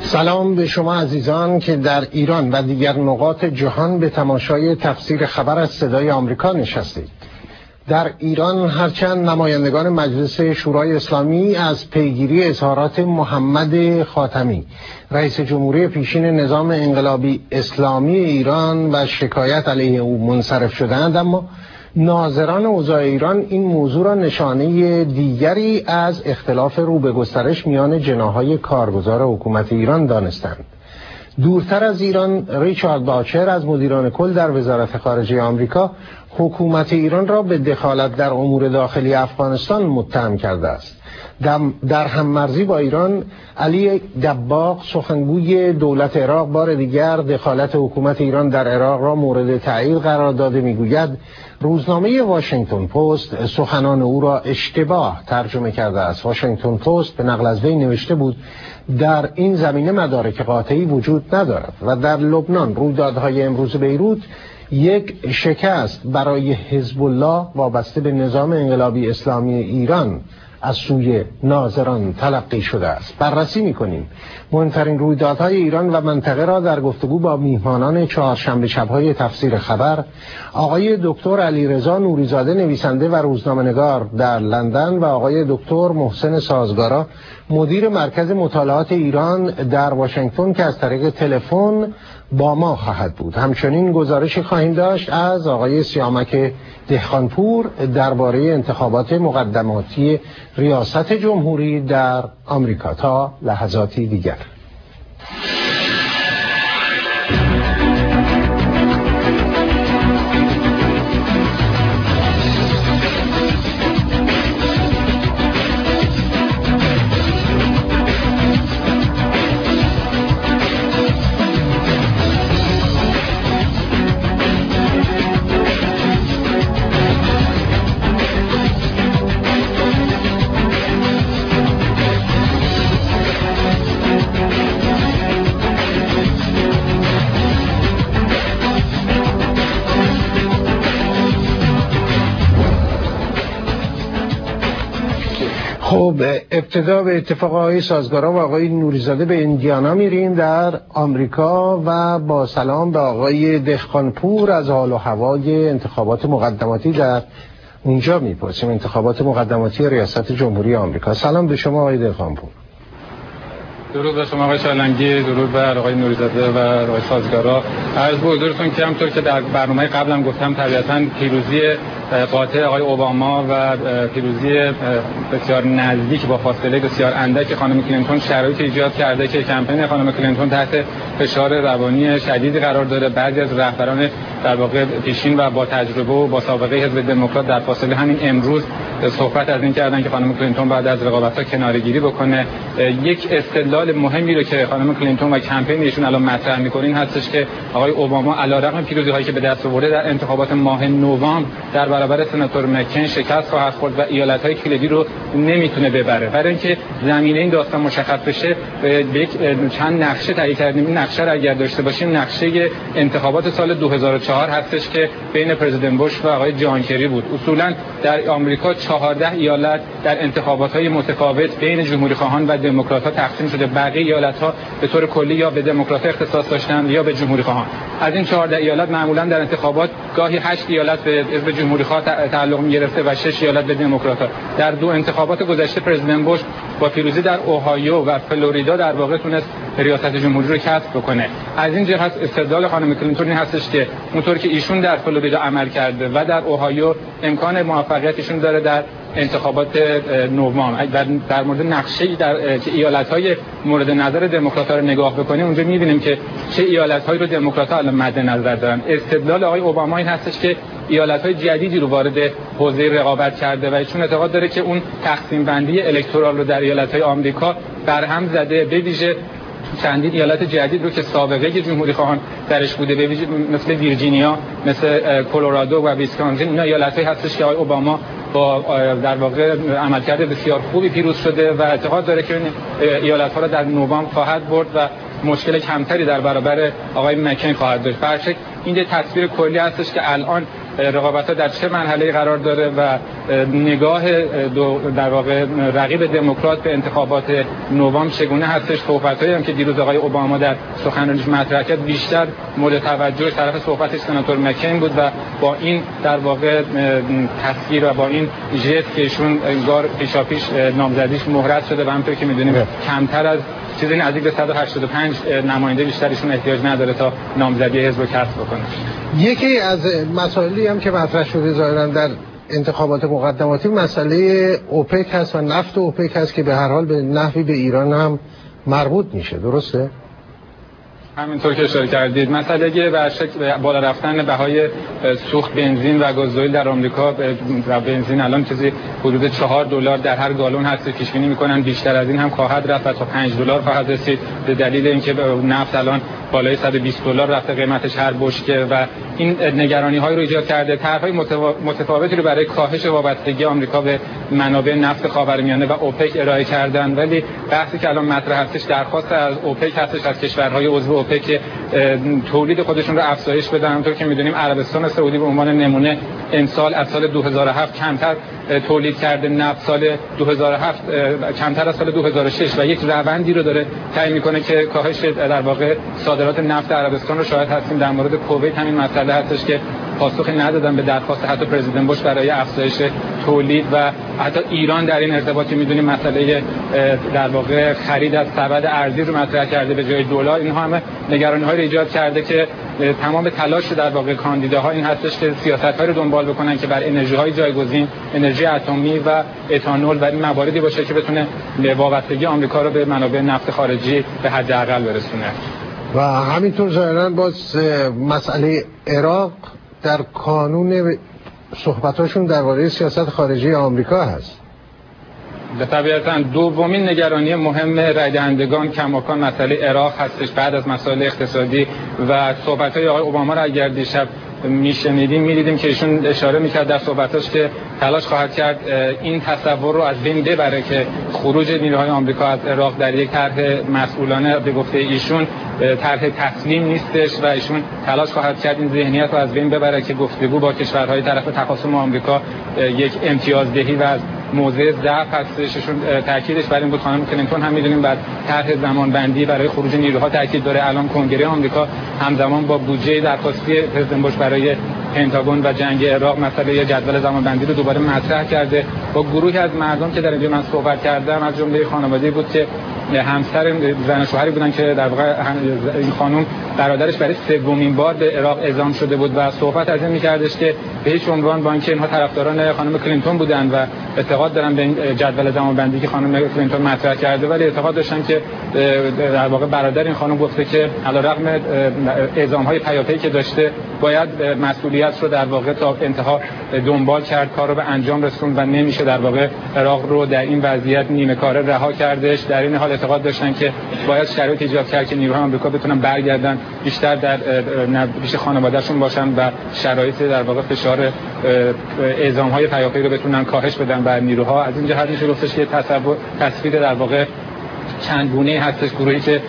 سلام به شما عزیزان که در ایران و دیگر نقاط جهان به تماشای تفسیر خبر از صدای آمریکا نشستید. در ایران هرچند نمایندگان مجلس شورای اسلامی از پیگیری اظهارات محمد خاتمی رئیس جمهوری پیشین نظام انقلابی اسلامی ایران و شکایت علیه او منصرف شدند، اما ناظران اوضاع ایران این موضوع را نشانه دیگری از اختلاف رو به گسترش میان جناح‌های کارگزار حکومت ایران دانستند. دورتر از ایران، ریچارد باچر از مدیران کل در وزارت خارجه آمریکا حکومت ایران را به دخالت در امور داخلی افغانستان متهم کرده است. در هم‌مرزی با ایران، علی دباغ سخنگوی دولت عراق بار دیگر دخالت حکومت ایران در عراق را مورد تأیید قرار داده. میگوید روزنامه واشنگتن پست سخنان او را اشتباه ترجمه کرده است. واشنگتن پست به نقل از وی نوشته بود در این زمینه مدارک قاطعی وجود ندارد و در لبنان رویدادهای امروز بیروت یک شکست برای حزب الله وابسته به نظام انقلابی اسلامی ایران از سوی ناظران تلقی شده است. بررسی می‌کنیم مهمترین رویدادهای ایران و منطقه را در گفتگو با میهمانان چهارشنبه شب‌های تفسیر خبر، آقای دکتر علیرضا نوریزاده نویسنده و روزنامه‌نگار در لندن و آقای دکتر محسن سازگارا مدیر مرکز مطالعات ایران در واشنگتن که از طریق تلفن با ما خواهد بود. همچنین گزارشی خواهیم داشت از آقای سیامک دهقانپور درباره انتخابات مقدماتی ریاست جمهوری در آمریکا. تا لحظاتی دیگر. خب ابتدا به اتفاق آقای سازگارا و آقای نوریزاده به ایندیانا میریم در آمریکا و با سلام به آقای دهقانپور از حال و هوای انتخابات مقدماتی در اونجا میپرسیم. انتخابات مقدماتی ریاست جمهوری آمریکا. سلام به شما آقای دهقانپور. درود به شما آقای شالنگی، درود بر آقای نوریزاده و آقای سازگارا. عرض به حضورتون که همونطور که در برنامه قبلم گفتم، طبیعتاً پیروزی قاطع آقای اوباما و پیروزی بسیار نزدیک با فاصله بسیار اندک خانم کلینتون شرایطی ایجاد کرده که کمپین خانم کلینتون تحت فشار روانی شدیدی قرار داره. بعضی از رهبران در واقع پیشین و با تجربه و با سابقه حزب دموکرات در فاصله همین امروز صحبت از این کردن که خانم کلینتون بعد از رقابت‌ها کناره‌گیری بکنه. یک استدلال مهمی رو که خانم کلینتون و کمپین ایشون الان مطرح می‌کنین هستش که آقای اوباما علیرغم پیروزی‌هایی که به دست آورده در انتخابات ماه نوامبر در برابر سناتور مکین شکست خواهد خورد و ایالت‌های کلیدی رو نمیتونه ببره. برای اینکه زمینه این داستان مشخص بشه، به چند نقشه تهیه کردیم. این نقشه رو اگر داشته باشیم، نقشه انتخابات سال 2004 هستش که بین پرزیدنت بوش و آقای جان کری بود. اصولاً در آمریکا 14 ایالت در انتخابات‌های متفاوت بین جمهوری‌خواهان و دموکرات‌ها تقسیم شده. بقیه ایالت‌ها به طور کلی یا به دموکرات‌ها اختصاص داشتن یا به جمهوری‌خواهان. از این 14 ایالت معمولاً در انتخابات گاهی 8 ایالت به حزب جمهوری‌خواه تعلق می‌گرفته و 6 ایالت به دموکرات‌ها. در دو انتخابات گذشته پرزیدنت بوش با پیروزی در اوهایو و فلوریدا در واقع تونست ریاست جمهوری رو کسب بکنه. از این جهت استدلال خانم کلینتون این هستش که اونطور که ایشون در فلوریدا عمل کرده و در اوهایو امکان موفقیتشون داره در انتخابات نوامبر. در مورد نقشه‌ای در ایالت‌های مورد نظر دموکرات‌ها رو نگاه بکنیم، اونجا می‌بینیم که چه ایالت‌هایی رو دموکرات‌ها الان مد نظر دارن. استدلال آقای اوباما این هستش که ایالت‌های جدیدی رو وارد حوزه رقابت کرده و ایشون اعتقاد داره که اون تقسیم بندی الکترال رو در ایالت‌های آمریکا برهم زده، به ویژه چندین ایالت جدید رو که سابقه جمهوری خواهان درش بوده، به ویژه مثل ویرجینیا، مثل کلرادو و ویسکانسین. اینا ایالت‌هایی هستش که آقای اوباما با در واقع عملکرد بسیار خوبی پیروز شده و اعتقاد داره که این ایالت‌ها را در نوامبر خواهد برد و مشکل کمتری در برابر آقای مکین خواهد داشت. برچک این تصویر کلی هستش که الان رقابت‌ها در چه مرحله‌ای قرار داره و نگاه در واقع رقیب دموکرات به انتخابات نوامبر چگونه هستش. صحبت‌هایی هم که دیروز آقای اوباما در سخنرانیش مطرح کرد بیشتر مورد توجه طرف صحبتش سناتور مکین بود و با این در واقع تصویر و با این ژست که ایشون انگار پیشاپیش نامزدیش مهرت شده و همونطور که می‌دونیم کمتر از چیزی نزدیک به 185 نماینده بیشترشون احتیاج نداره تا نامزدی حزب رو کسب بکنه. یکی از مسائلی هم که مطرح شده ظاهراً در انتخابات مقدماتی مسئله اوپک هست و نفت اوپک هست که به هر حال به نحوی به ایران هم مربوط میشه، درسته؟ همینطور که اشاره کردید مسئله بالا رفتن بهای سوخت بنزین و گازوئیل در آمریکا و بنزین الان چیزی حدود $4 در هر گالون هست. پیش بینی میکنن بیشتر از این هم خواهد رفت و تا $5 خواهد رسید به دلیل اینکه نفت الان بالای $120 رفته قیمتش هر بشکه و این نگرانی های رو ایجاد کرده. طرح‌های متفاوتی رو برای کاهش وابستگی آمریکا به منابع نفت خاورمیانه و اوپک ارائه کردن، ولی بحثی که الان مطرح هستش درخواست از اوپک هستش از کشورهای عضو اوپک که تولید خودشون رو افزایش بدن. همونطور که می‌دونیم عربستان سعودی به عنوان نمونه امسال از سال 2007 کمتر تولید کرده، نفت سال 2007 کمتر از سال 2006 و یک روندی رو داره طی می‌کنه که کاهش در واقع صادرات نفت عربستان رو شاهد هستیم. در مورد کویت همین مسئله هستش که پاسخی ندادن به درخواست حتی پرزیدنت بوش برای افزایش تولید و حتی ایران در این ارتباطی می‌دونیم مسئله در واقع خرید از سبد ارزی رو مطرح کرده به جای دلار. اینها همه نگرانی‌های رو ایجاد کرده که تمام تلاش در واقع کاندیداها این هستش که سیاست‌هایی رو دنبال بکنن که بر انرژی‌های جایگزین، انرژی اتمی و اتانول و این مواردی باشه که بتونه وابستگی آمریکا رو به منابع نفت خارجی به حداقل برسونه. و همینطور ظاهراً باز مسئله عراق در کانون صحبتاشون درباره سیاست خارجی آمریکا هست. به طبیعتاً دومین نگرانی مهم رای دهندگان کماکان مسئله عراق هستش بعد از مسائل اقتصادی و صحبت‌های آقای اوباما را اگر دیشب می‌دیدیم که ایشون اشاره می‌کرد در صحبتاش که تلاش خواهد کرد این تصور رو از بین ببره که خروج نیروهای آمریکا از عراق در یک طرح مسئولانه به گفته ایشون طرح تسلیم نیستش و ایشون تلاش خواهد کرد این ذهنیت رو از بین ببره که گفتگو با کشورهای طرف تخاصم آمریکا یک امتیازدهی و از موضع ضعف هستش. ایشون تاکیدش بر این بود. خانم کلینتون هم می‌دونیم بعد طرح زمانبندی برای خروج نیروها تاکید داره. الان کنگره آمریکا همزمان با بودجه درخواستی پرزیدنت بوش برای پنتاگون و جنگ عراق مسئله جدول زمانبندی رو دوباره مطرح کرده. با گروهی از مردم که در اینجا من صحبت کردم از جمله خانواده‌ای بود که همسر زن و شوهری بودن که در واقع این خانم برادرش برای سومین بار به عراق اعزام شده بود و صحبت از این می‌کردش که به هیچ عنوان با اینکه اینها طرفداران خانم کلینتون بودن و اعتقاد دارن به این جدول زمانبندی که خانم کلینتون مطرح کرده، ولی اعتقاد داشتن که در واقع برادر این خانم گفته که علیرغم اعزام‌های پیاپی که داشته باید مسئولیت رو در واقع تا انتها دنبال کرد، کار رو به انجام رسوند و نمیشه در واقع عراق رو در این وضعیت نیمه کاره رها کردش. در این حال اعتقاد داشتن که باید شرایط ایجاد کرد که نیروهای آمریکا بتونن برگردن بیشتر در پیش خانواده‌شون باشن و شرایط در واقع فشار اعزام‌های پیاپی رو بتونن کاهش بدن بر نیروها. از این جهت میشه گفتش که تصویر در واقع چند گونه‌ای هستش. گروهی که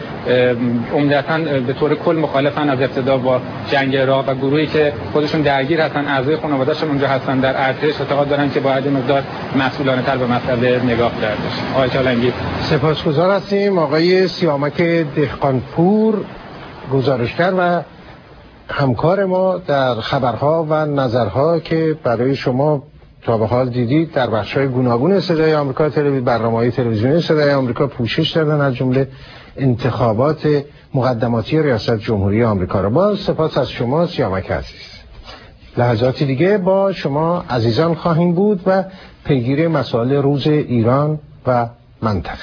عمدتاً به طور کل مخالفن از ابتدا با جنگ عراق و گروهی که خودشون درگیر هستن، اعضای خانواده‌شون اونجا هستن در ارتش، اعتقاد دارن که باید مقدار مسئولانه‌تر به مسئله نگاه کرد بشه. آقای چالنگی سپاسگزار هستیم. آقای سیامک دهقانپور گزارشگر و همکار ما در خبرها و نظرها که برای شما تا به حال دیدید در بخش‌های گوناگون صدای آمریکا برنامه‌های تلویزیونی صدای آمریکا پوشش دادن از جمله انتخابات مقدماتی ریاست جمهوری آمریکا را. با سپاس از شما سیامک عزیز. لحظاتی دیگه با شما عزیزان خواهیم بود و پیگیری مسائل روز ایران و منطقه.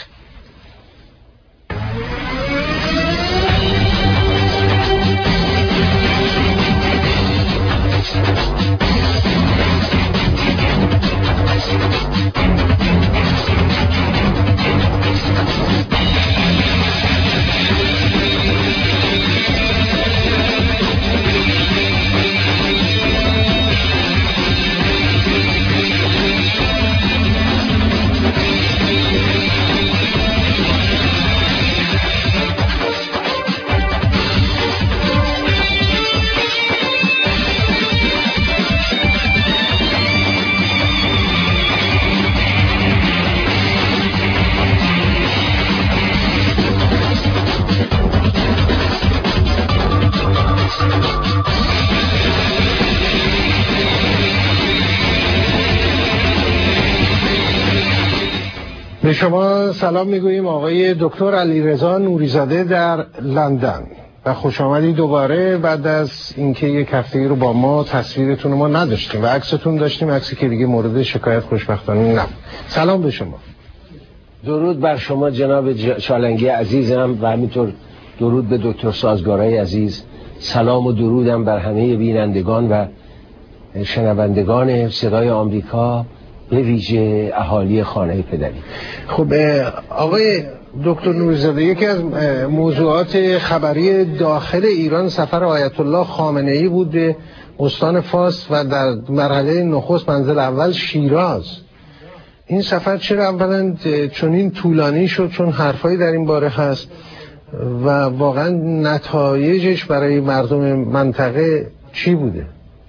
شما سلام میگوییم آقای دکتر علیرضا نوریزاده در لندن و خوش آمدید دوباره بعد از اینکه یک هفته رو با ما تصویرتون ما نداشتیم و عکستون داشتیم، عکسی که دیگه مورد شکایت خوشبختانه نبود. سلام به شما. درود بر شما جناب چالنگی عزیزم و همینطور درود به دکتر سازگارای عزیز. سلام و درودم بر همه بینندگان و شنوندگان صدای آمریکا، به ویژه اهالی خانه پدری. خب آقای دکتر نوریزاده، یکی از موضوعات خبری داخل ایران سفر آیت الله خامنه ای بود به استان فارس و در مرحله نخست منزل اول شیراز. این سفر چرا اولا چنین طولانی شد؟ چون حرفایی در این باره هست و واقعا نتایجش برای مردم منطقه چی بوده؟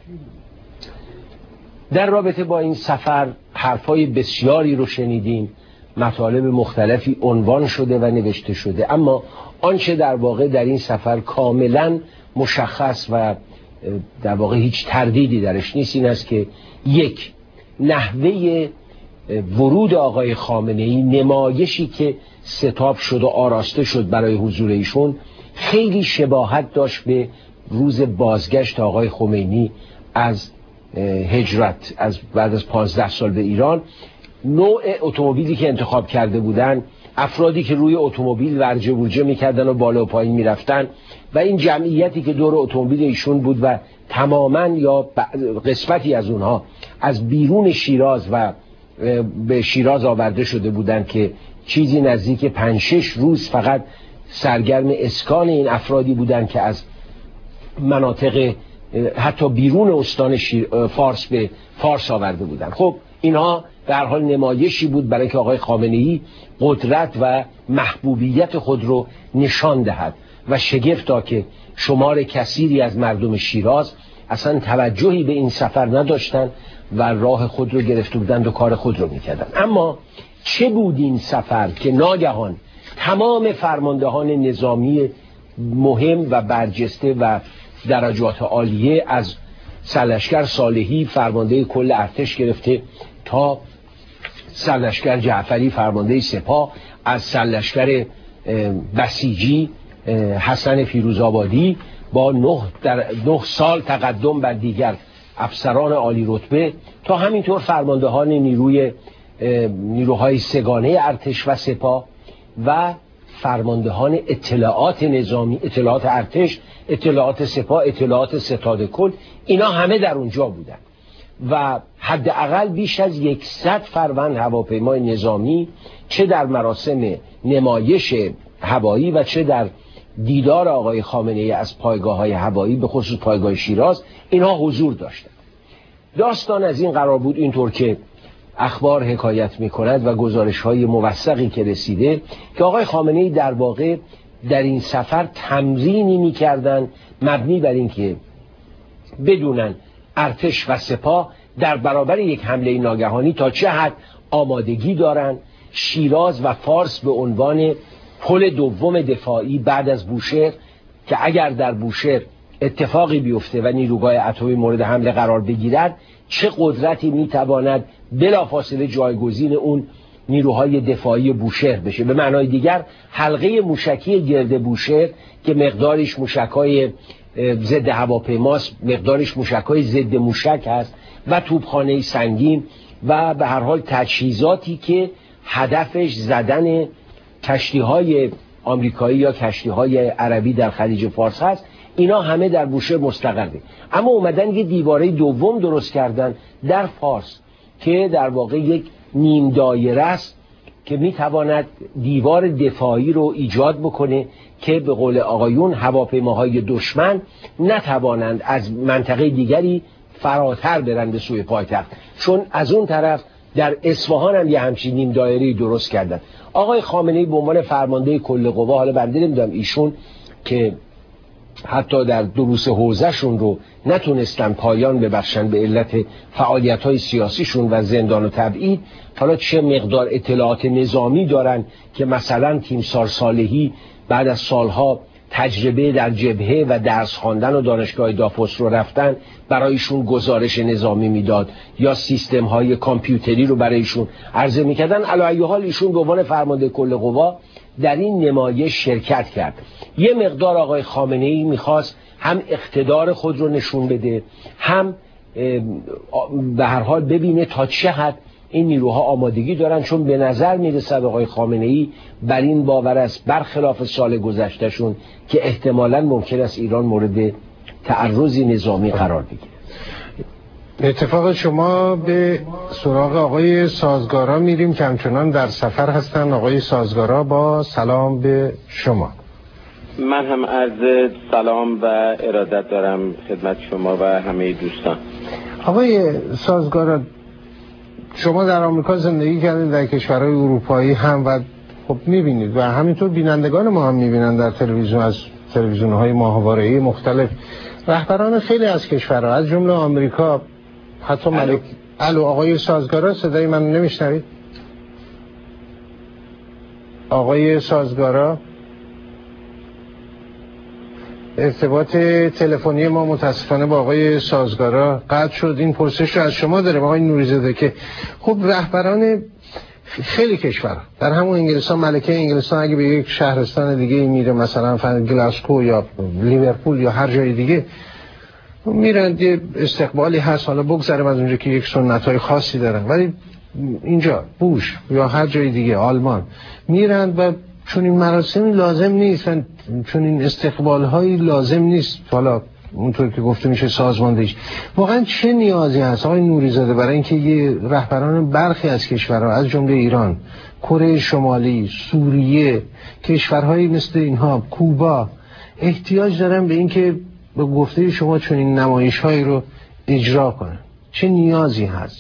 در رابطه با این سفر حرفای بسیاری رو شنیدیم، مطالب مختلفی عنوان شده و نوشته شده، اما آنچه در واقع در این سفر کاملا مشخص و در واقع هیچ تردیدی درش نیست این است که یک، نحوه ورود آقای خامنه ای، نمایشی که ستاپ شد و آراسته شد برای حضور ایشون، خیلی شباهت داشت به روز بازگشت آقای خمینی از هجرت از بعد از 15 سال به ایران. نوع اتومبیلی که انتخاب کرده بودن، افرادی که روی اتومبیل ورجه ورجه میکردن و بالا و پایین میرفتن و این جمعیتی که دور اتومبیل ایشون بود و تماما یا قسمتی از اونها از بیرون شیراز و به شیراز آورده شده بودن که چیزی نزدیک 5-6 روز فقط سرگرم اسکان این افرادی بودن که از مناطق حتی بیرون استان فارس به فارس آورده بودن. خب اینها در حال نمایشی بود برای که آقای خامنه ای قدرت و محبوبیت خود رو نشان دهد و شگفتا که شمار کثیری از مردم شیراز اصلا توجهی به این سفر نداشتن و راه خود رو گرفته بودند و کار خود رو میکردن. اما چه بود این سفر که ناگهان تمام فرماندهان نظامی مهم و برجسته و درجات عالیه، از سرلشکر صالحی فرمانده کل ارتش گرفته تا سرلشکر جعفری فرمانده سپاه، از سرلشکر بسیجی حسن فیروزآبادی با 9 سال تقدم بر دیگر افسران عالی رتبه تا همینطور فرماندهان نیروهای سگانه ارتش و سپاه و فرماندهان اطلاعات نظامی، اطلاعات ارتش، اطلاعات سپاه، اطلاعات ستاد کل، اینا همه در اونجا بودن و حداقل بیش از 100 فروند هواپیمای نظامی چه در مراسم نمایش هوایی و چه در دیدار آقای خامنه ای از پایگاه‌های هوایی به خصوص پایگاه شیراز اینها حضور داشتند. داستان از این قرار بود اینطور که اخبار حکایت می‌کند و گزارش‌های موثقی که رسیده که آقای خامنه‌ای در واقع در این سفر تمرینی می‌کردند مبنی بر اینکه بدونن ارتش و سپاه در برابر یک حمله ناگهانی تا چه حد آمادگی دارن، شیراز و فارس به عنوان پل دوم دفاعی بعد از بوشهر که اگر در بوشهر اتفاقی بیفته و نیروگاه اتمی مورد حمله قرار بگیرد چه قدرتی میتواند بلافاصله جایگزین اون نیروهای دفاعی بوشهر بشه. به معنای دیگر حلقه موشکی گرد بوشهر که مقدارش موشک‌های ضد هواپیماست، مقدارش موشک‌های ضد موشک هست و توپخانه سنگین و به هر حال تجهیزاتی که هدفش زدن کشتی‌های آمریکایی یا کشتی‌های عربی در خلیج فارس هست، اینا همه در بوشهر مستقره. اما اومدن یه دیواره دوم درست کردن در فارس که در واقع یک نیم دایره است که میتواند دیوار دفاعی رو ایجاد بکنه که به قول آقایون هواپیماهای دشمن نتوانند از منطقه دیگری فراتر برند به سوی پایتخت، چون از اون طرف در اصفهان هم یه همچین نیم دایره‌ای درست کردن. آقای خامنه‌ای به عنوان فرمانده کل قوا، حالا بنده نمیدونم ایشون که حتی در دروس حوزه‌شون رو نتونستن پایان ببخشن به علت فعالیت‌های سیاسیشون و زندان و تبعید، حالا چه مقدار اطلاعات نظامی دارن که مثلا تیمسار صالحی بعد از سالها تجربه در جبهه و درس خواندن و دانشگاه دافوس رو رفتن برایشون گزارش نظامی میداد یا سیستم های کامپیوتری رو برایشون عرضه میکردن. علی ای حال ایشون به عنوان فرمانده کل قوا در این نمایش شرکت کرد. یه مقدار آقای خامنه‌ای میخواست هم اقتدار خود رو نشون بده، هم به هر حال ببینه تا چه حد این نیروها آمادگی دارن، چون به نظر میرسد آقای خامنه‌ای بر این باور است برخلاف سال گذشتهشون که احتمالاً ممکن است ایران مورد تعرضی نظامی قرار بگیره. اتفاق شما به سراغ آقای سازگارا میریم که همچنان در سفر هستن. آقای سازگارا با سلام به شما. من هم عرض سلام و ارادت دارم خدمت شما و همه دوستان. آقای سازگارا، شما در آمریکا زندگی کردید، در کشورهای اروپایی هم، و خب میبینید و همینطور بینندگان ما هم میبینن در تلویزیون، از تلویزیون‌های ماهواره‌ای مختلف، رهبران خیلی از کشورها از جمله آمریکا، حتی ملک. الو آقای سازگارا، صدای من نمیشنوید؟ آقای سازگارا، ارتباط تلفنی ما متاسفانه با آقای سازگارا قطع شد. این پرسش رو از شما داریم آقای نوری‌زاده که خب رهبران خیلی کشور در همون انگلستان، ملکه انگلستان اگه به یک شهرستان دیگه میره، مثلا گلاسکو یا لیورپول یا هر جای دیگه میرن، یه استقبالی هست، حالا بگذاریم از اونجا که یک سنت‌های خاصی دارن، ولی اینجا بوش یا هر جای دیگه آلمان میرن و چون این مراسمی لازم نیست، چون این استقبال‌هایی لازم نیست، حالا اونطور که گفته میشه سازماندهیش. واقعا چه نیازی هست آقای نوری‌زاده برای اینکه یه رهبران برخی از کشورها از جمله ایران، کره شمالی، سوریه، کشورهایی مثل اینها، کوبا، احتیاج دارن به اینکه به گفته شما چون این نمایش‌هایی رو اجرا کنن؟ چه نیازی هست؟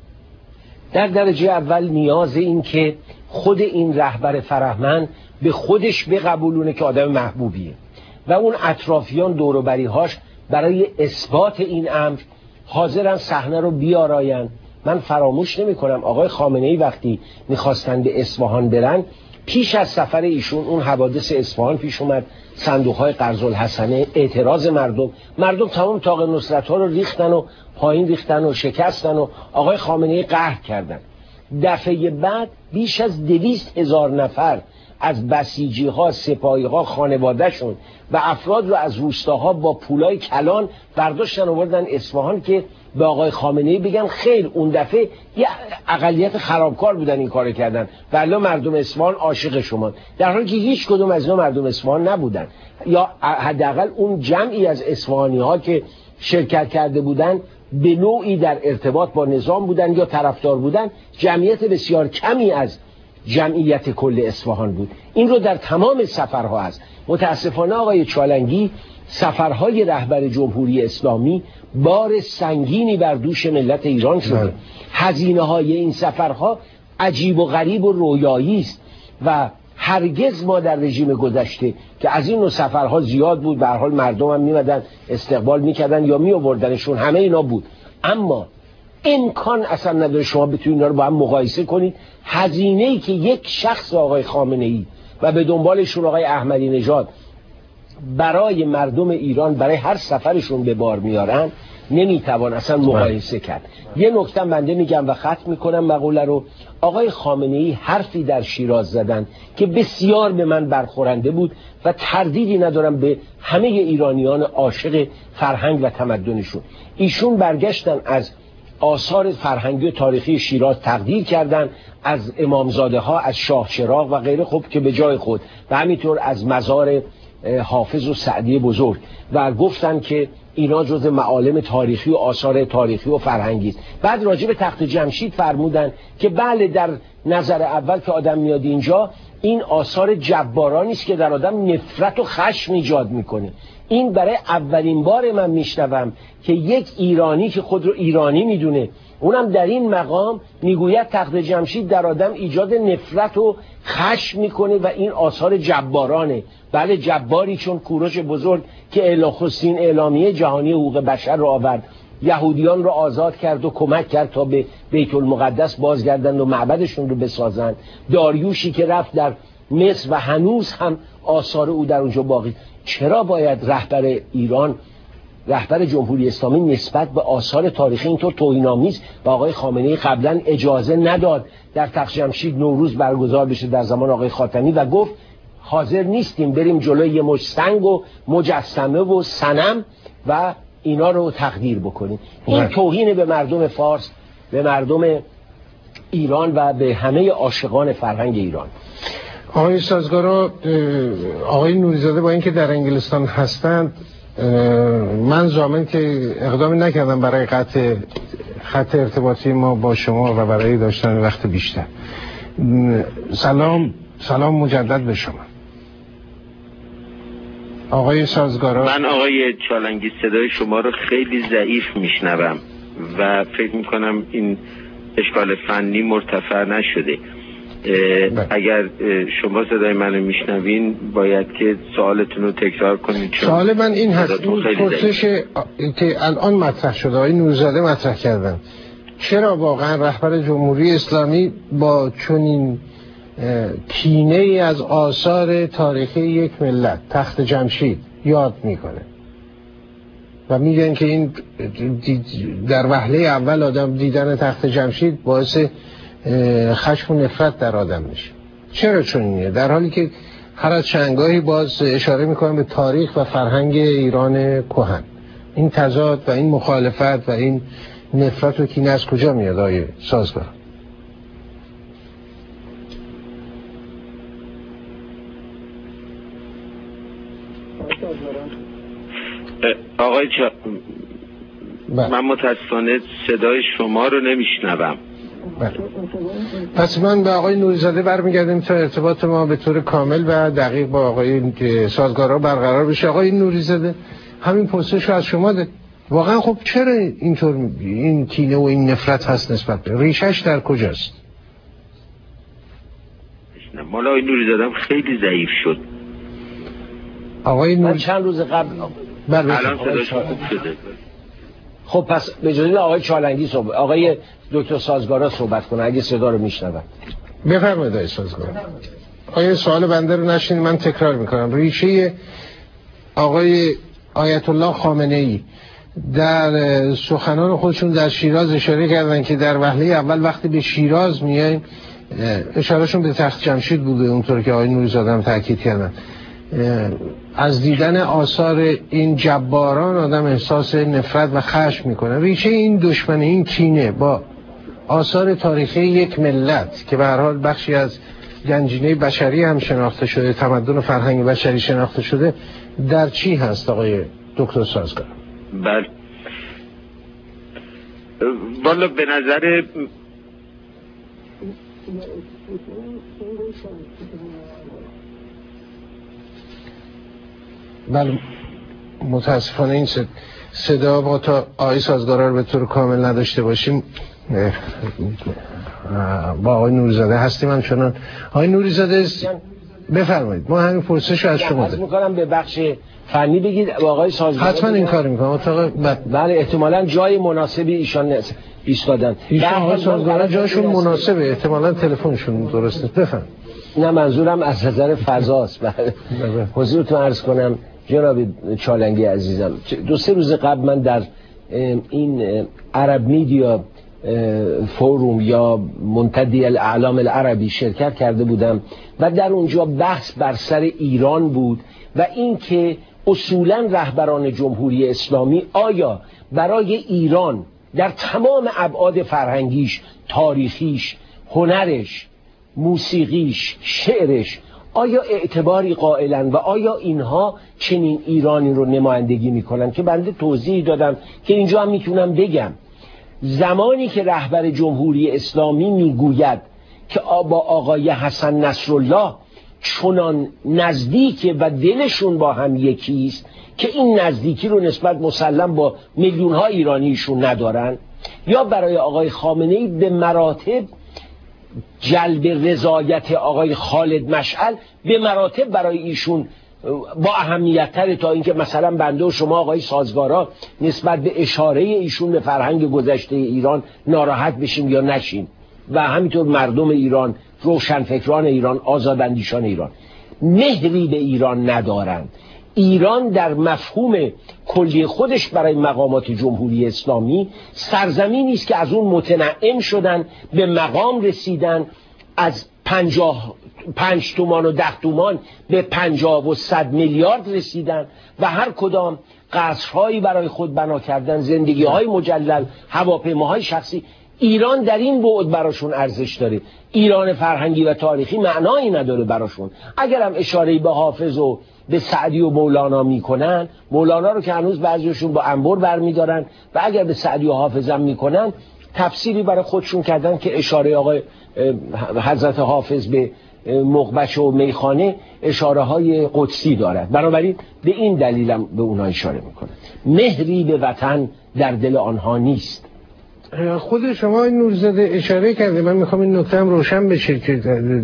در درجه اول نیاز این که خود این رهبر فرهمند به خودش بقبولونه که آدم محبوبیه و اون اطرافیان دوروبری‌هاش برای اثبات این امر حاضرن صحنه رو بیاراین. من فراموش نمی‌کنم آقای خامنه‌ای وقتی می‌خواستن به اصفهان برن، پیش از سفر ایشون اون حوادث اصفهان پیش اومد، صندوق‌های قرض‌الحسنه، اعتراض مردم تمام طاق نصرت‌ها رو ریختن و پایین ریختن و شکستن و آقای خامنه‌ای قهر کردن. دفعه بعد بیش از 200,000 نفر از بسیجی‌ها، سپاهی‌ها، خانواده‌شون و افراد رو از روستاها با پولای کلان برداشتن آوردن اصفهان که به آقای خامنه‌ای بگن خیر اون دفعه یه اقلیت خرابکار بودن این کارو کردن، ولی مردم اصفهان عاشق شما، در حالی که هیچ کدوم از اینا مردم اصفهان نبودن، یا حداقل اون جمعی از اصفهانی‌ها که شرکت کرده بودن به نوعی در ارتباط با نظام بودن یا طرفدار بودن، جمعیت بسیار کمی از جمعیت کل اصفهان بود. این رو در تمام سفرها هست. متاسفانه آقای چالنگی سفرهای رهبر جمهوری اسلامی بار سنگینی بر دوش ملت ایران شده. هزینه‌های این سفرها عجیب و غریب و رویایی است و هرگز ما در رژیم گذشته که از این نوع سفرها زیاد بود، به هر حال مردم هم میمدن استقبال میکردن یا میآوردنشون، همه اینا بود، اما امکان اصلا نداره شما بتونید اینا رو با هم مقایسه کنید. هزینه‌ای که یک شخص آقای خامنه‌ای و به دنبالشون آقای احمدی نژاد برای مردم ایران برای هر سفرشون به بار میارن نمیتوان اصلا مقایسه کرد. یه نکته بنده میگم و ختم میکنم مقوله رو. آقای خامنه‌ای حرفی در شیراز زدن که بسیار به من برخورنده بود و تردیدی ندارم به همه ایرانیان عاشق فرهنگ و تمدنشون. ایشون برگشتن از آثار فرهنگی و تاریخی شیراز تقدیر کردن، از امامزاده ها، از شاه چراغ و غیره، خوب که به جای خود، و همینطور از مزار حافظ و سعدی بزرگ، و گفتن که اینا جز معالم تاریخی و آثار تاریخی و فرهنگی است. بعد راجع به تخت جمشید فرمودن که بله در نظر اول که آدم میاد اینجا این آثار جبارانی است که در آدم نفرت و خشم ایجاد میکنه. این برای اولین بار من میشنوم که یک ایرانی که خود رو ایرانی میدونه، اونم در این مقام میگوید تخت جمشید در آدم ایجاد نفرت و خشم میکنه و این آثار جبارانه. بله جباری، چون کوروش بزرگ که نخستین اعلامیه جهانی حقوق بشر رو آورد، یهودیان رو آزاد کرد و کمک کرد تا به بیت المقدس بازگردند و معبدشون رو بسازند. داریوشی که رفت در مصر و هنوز هم آثار او در اونجا باقی. چرا باید رهبر ایران، رهبر جمهوری اسلامی نسبت به آثار تاریخی اینطور توهین‌آمیز و آقای خامنه‌ای قبلا اجازه نداد در تخت جمشید نوروز برگزار بشه در زمان آقای خاتمی و گفت حاضر نیستیم بریم جلوی یه مش سنگ و مجسمه و صنم و اینا رو تقدیر بکنیم؟ این توهین به مردم فارس، به مردم ایران و به همه عاشقان فرهنگ ایران. آقای سازگارا، آقای نوری‌زاده با اینکه در انگلستان هستند، من ضامن که اقدامی نکردم برای خط ارتباطی ما با شما و برای داشتن وقت بیشتر. سلام مجدد به شما آقای سازگارا. من آقای چالنگی صدای شما رو خیلی ضعیف میشنوم و فکر میکنم این اشکال فنی مرتفع نشده. اگر شما صدای منو میشنوین باید که سوالتون رو تکرار کنید. سوال من این هست، این پرسش که الان مطرح شده آقای نوری‌زاده مطرح کردن، چرا واقعا رهبر جمهوری اسلامی با چنین کینه از آثار تاریخی یک ملت، تخت جمشید، یاد میکنه و میگن که این در وهله اول آدم دیدن تخت جمشید باعث خشم و نفرت در آدم میشه؟ چرا چنینه؟ در حالی که هر از چندگاهی باز اشاره میکنم به تاریخ و فرهنگ ایران کهن. این تضاد و این مخالفت و این نفرت و کینه از کجا میاد آقای سازگار؟ آقای من متاسفانه صدای شما رو نمیشنوم. پس من به آقای نوری‌زاده برمیگردیم تا ارتباط ما به طور کامل و دقیق با آقای سازگارا برقرار بشه. آقای نوری‌زاده، همین پرسش رو از شما ده. واقعا خب چرا اینطور این کینه و این نفرت هست نسبت به؟ ریشش در کجاست؟ مالا آقای نوری‌زاده خیلی ضعیف شد. من چند روز قبل الان صداش خوب شده. خب پس به جای آقای چالنگی آقای دکتر سازگارا صحبت کنه اگه صدا رو میشنون. بفرمایید آقای سازگارا. آقای سوال بنده رو نشین، من تکرار میکنم. ریشه آقای آیت الله خامنه‌ای در سخنان خودشون در شیراز اشاره کردن که در وهله اول وقتی به شیراز میایم، اشارهشون به تخت جمشید بوده، اونطور که آقای نوری‌زاده هم تاکید کردن، از دیدن آثار این جباران آدم احساس نفرت و خشم میکنه. ریشه این دشمنی، این کینه با آثار تاریخی یک ملت که به هر حال بخشی از گنجینه بشری هم شناخته شده، تمدن و فرهنگ بشری شناخته شده، در چی هست آقای دکتر سازگار؟ بله، والا به نظر بله متاسفانه این صدا با تا آقای سازگارا رو به طور کامل نداشته باشیم. با آقای نوری‌زاده هستیم همچنان. آقای نوری‌زاده بفرمایید، ما همین پرسش رو از شما داریم. می‌کنم به بخش فنی بگید آقای سازگارا. حتما این کار می‌کنم. بله احتمالاً جای مناسبی ایشان ایستادن. آقای سازگارا جاشون مناسبه، احتمالاً تلفنشون درسته. بفرمایید. نه منظورم از نظر فضاست. حضورتون عرض کنم جناب چالنگی عزیزم، 2-3 روز قبل من در این عرب میدیا فوروم یا منتدی الاعلام العربی شرکت کرده بودم و در اونجا بحث بر سر ایران بود و اینکه اصولا رهبران جمهوری اسلامی آیا برای ایران در تمام ابعاد فرهنگیش، تاریخیش، هنرش، موسیقیش، شعرش آیا اعتباری قائلن و آیا اینها چنین ایرانی رو نمایندگی میکنن؟ که بنده توضیح دادم که اینجا هم میتونم بگم زمانی که رهبر جمهوری اسلامی میگوید که با آقای حسن نصرالله چنان نزدیک و دلشون با هم یکیست که این نزدیکی رو نسبت مسلم با میلیون ها ایرانیشون ندارن، یا برای آقای خامنه‌ای به مراتب جلب رضایت آقای خالد مشعل به مراتب برای ایشون با اهمیت تره تا اینکه مثلا بنده و شما آقای سازگارا نسبت به اشاره ایشون به فرهنگ گذشته ایران ناراحت بشیم یا نشیم و همینطور مردم ایران روشنفکران ایران، آزاداندیشان ایران مهری به ایران ندارند. ایران در مفهوم کلی خودش برای مقامات جمهوری اسلامی سرزمینی است که از اون متنعم شدن، به مقام رسیدن، از 5 تومان و 10 تومان به 50 و 100 میلیارد رسیدن و هر کدام قصرهایی برای خود بنا کردن، زندگی‌های مجلل، هواپیماهای شخصی. ایران در این بعد براشون ارزش داره. ایران فرهنگی و تاریخی معنایی نداره براشون. اگرم اشاره به حافظ و به سعدی و مولانا میکنن، مولانا رو که هنوز بعضیشون با انبر برمیدارن و اگر به سعدی و حافظ هم میکنن تفسیری برای خودشون کردن که اشاره آقای حضرت حافظ به مغبچ و میخانه اشاره های قدسی دارد. بنابراین به این دلیلم به اونها اشاره میکنن. مهری به وطن در دل آنها نیست. خود شما نورزاده اشاره کرده، من میخوام این نکته هم روشن بشه که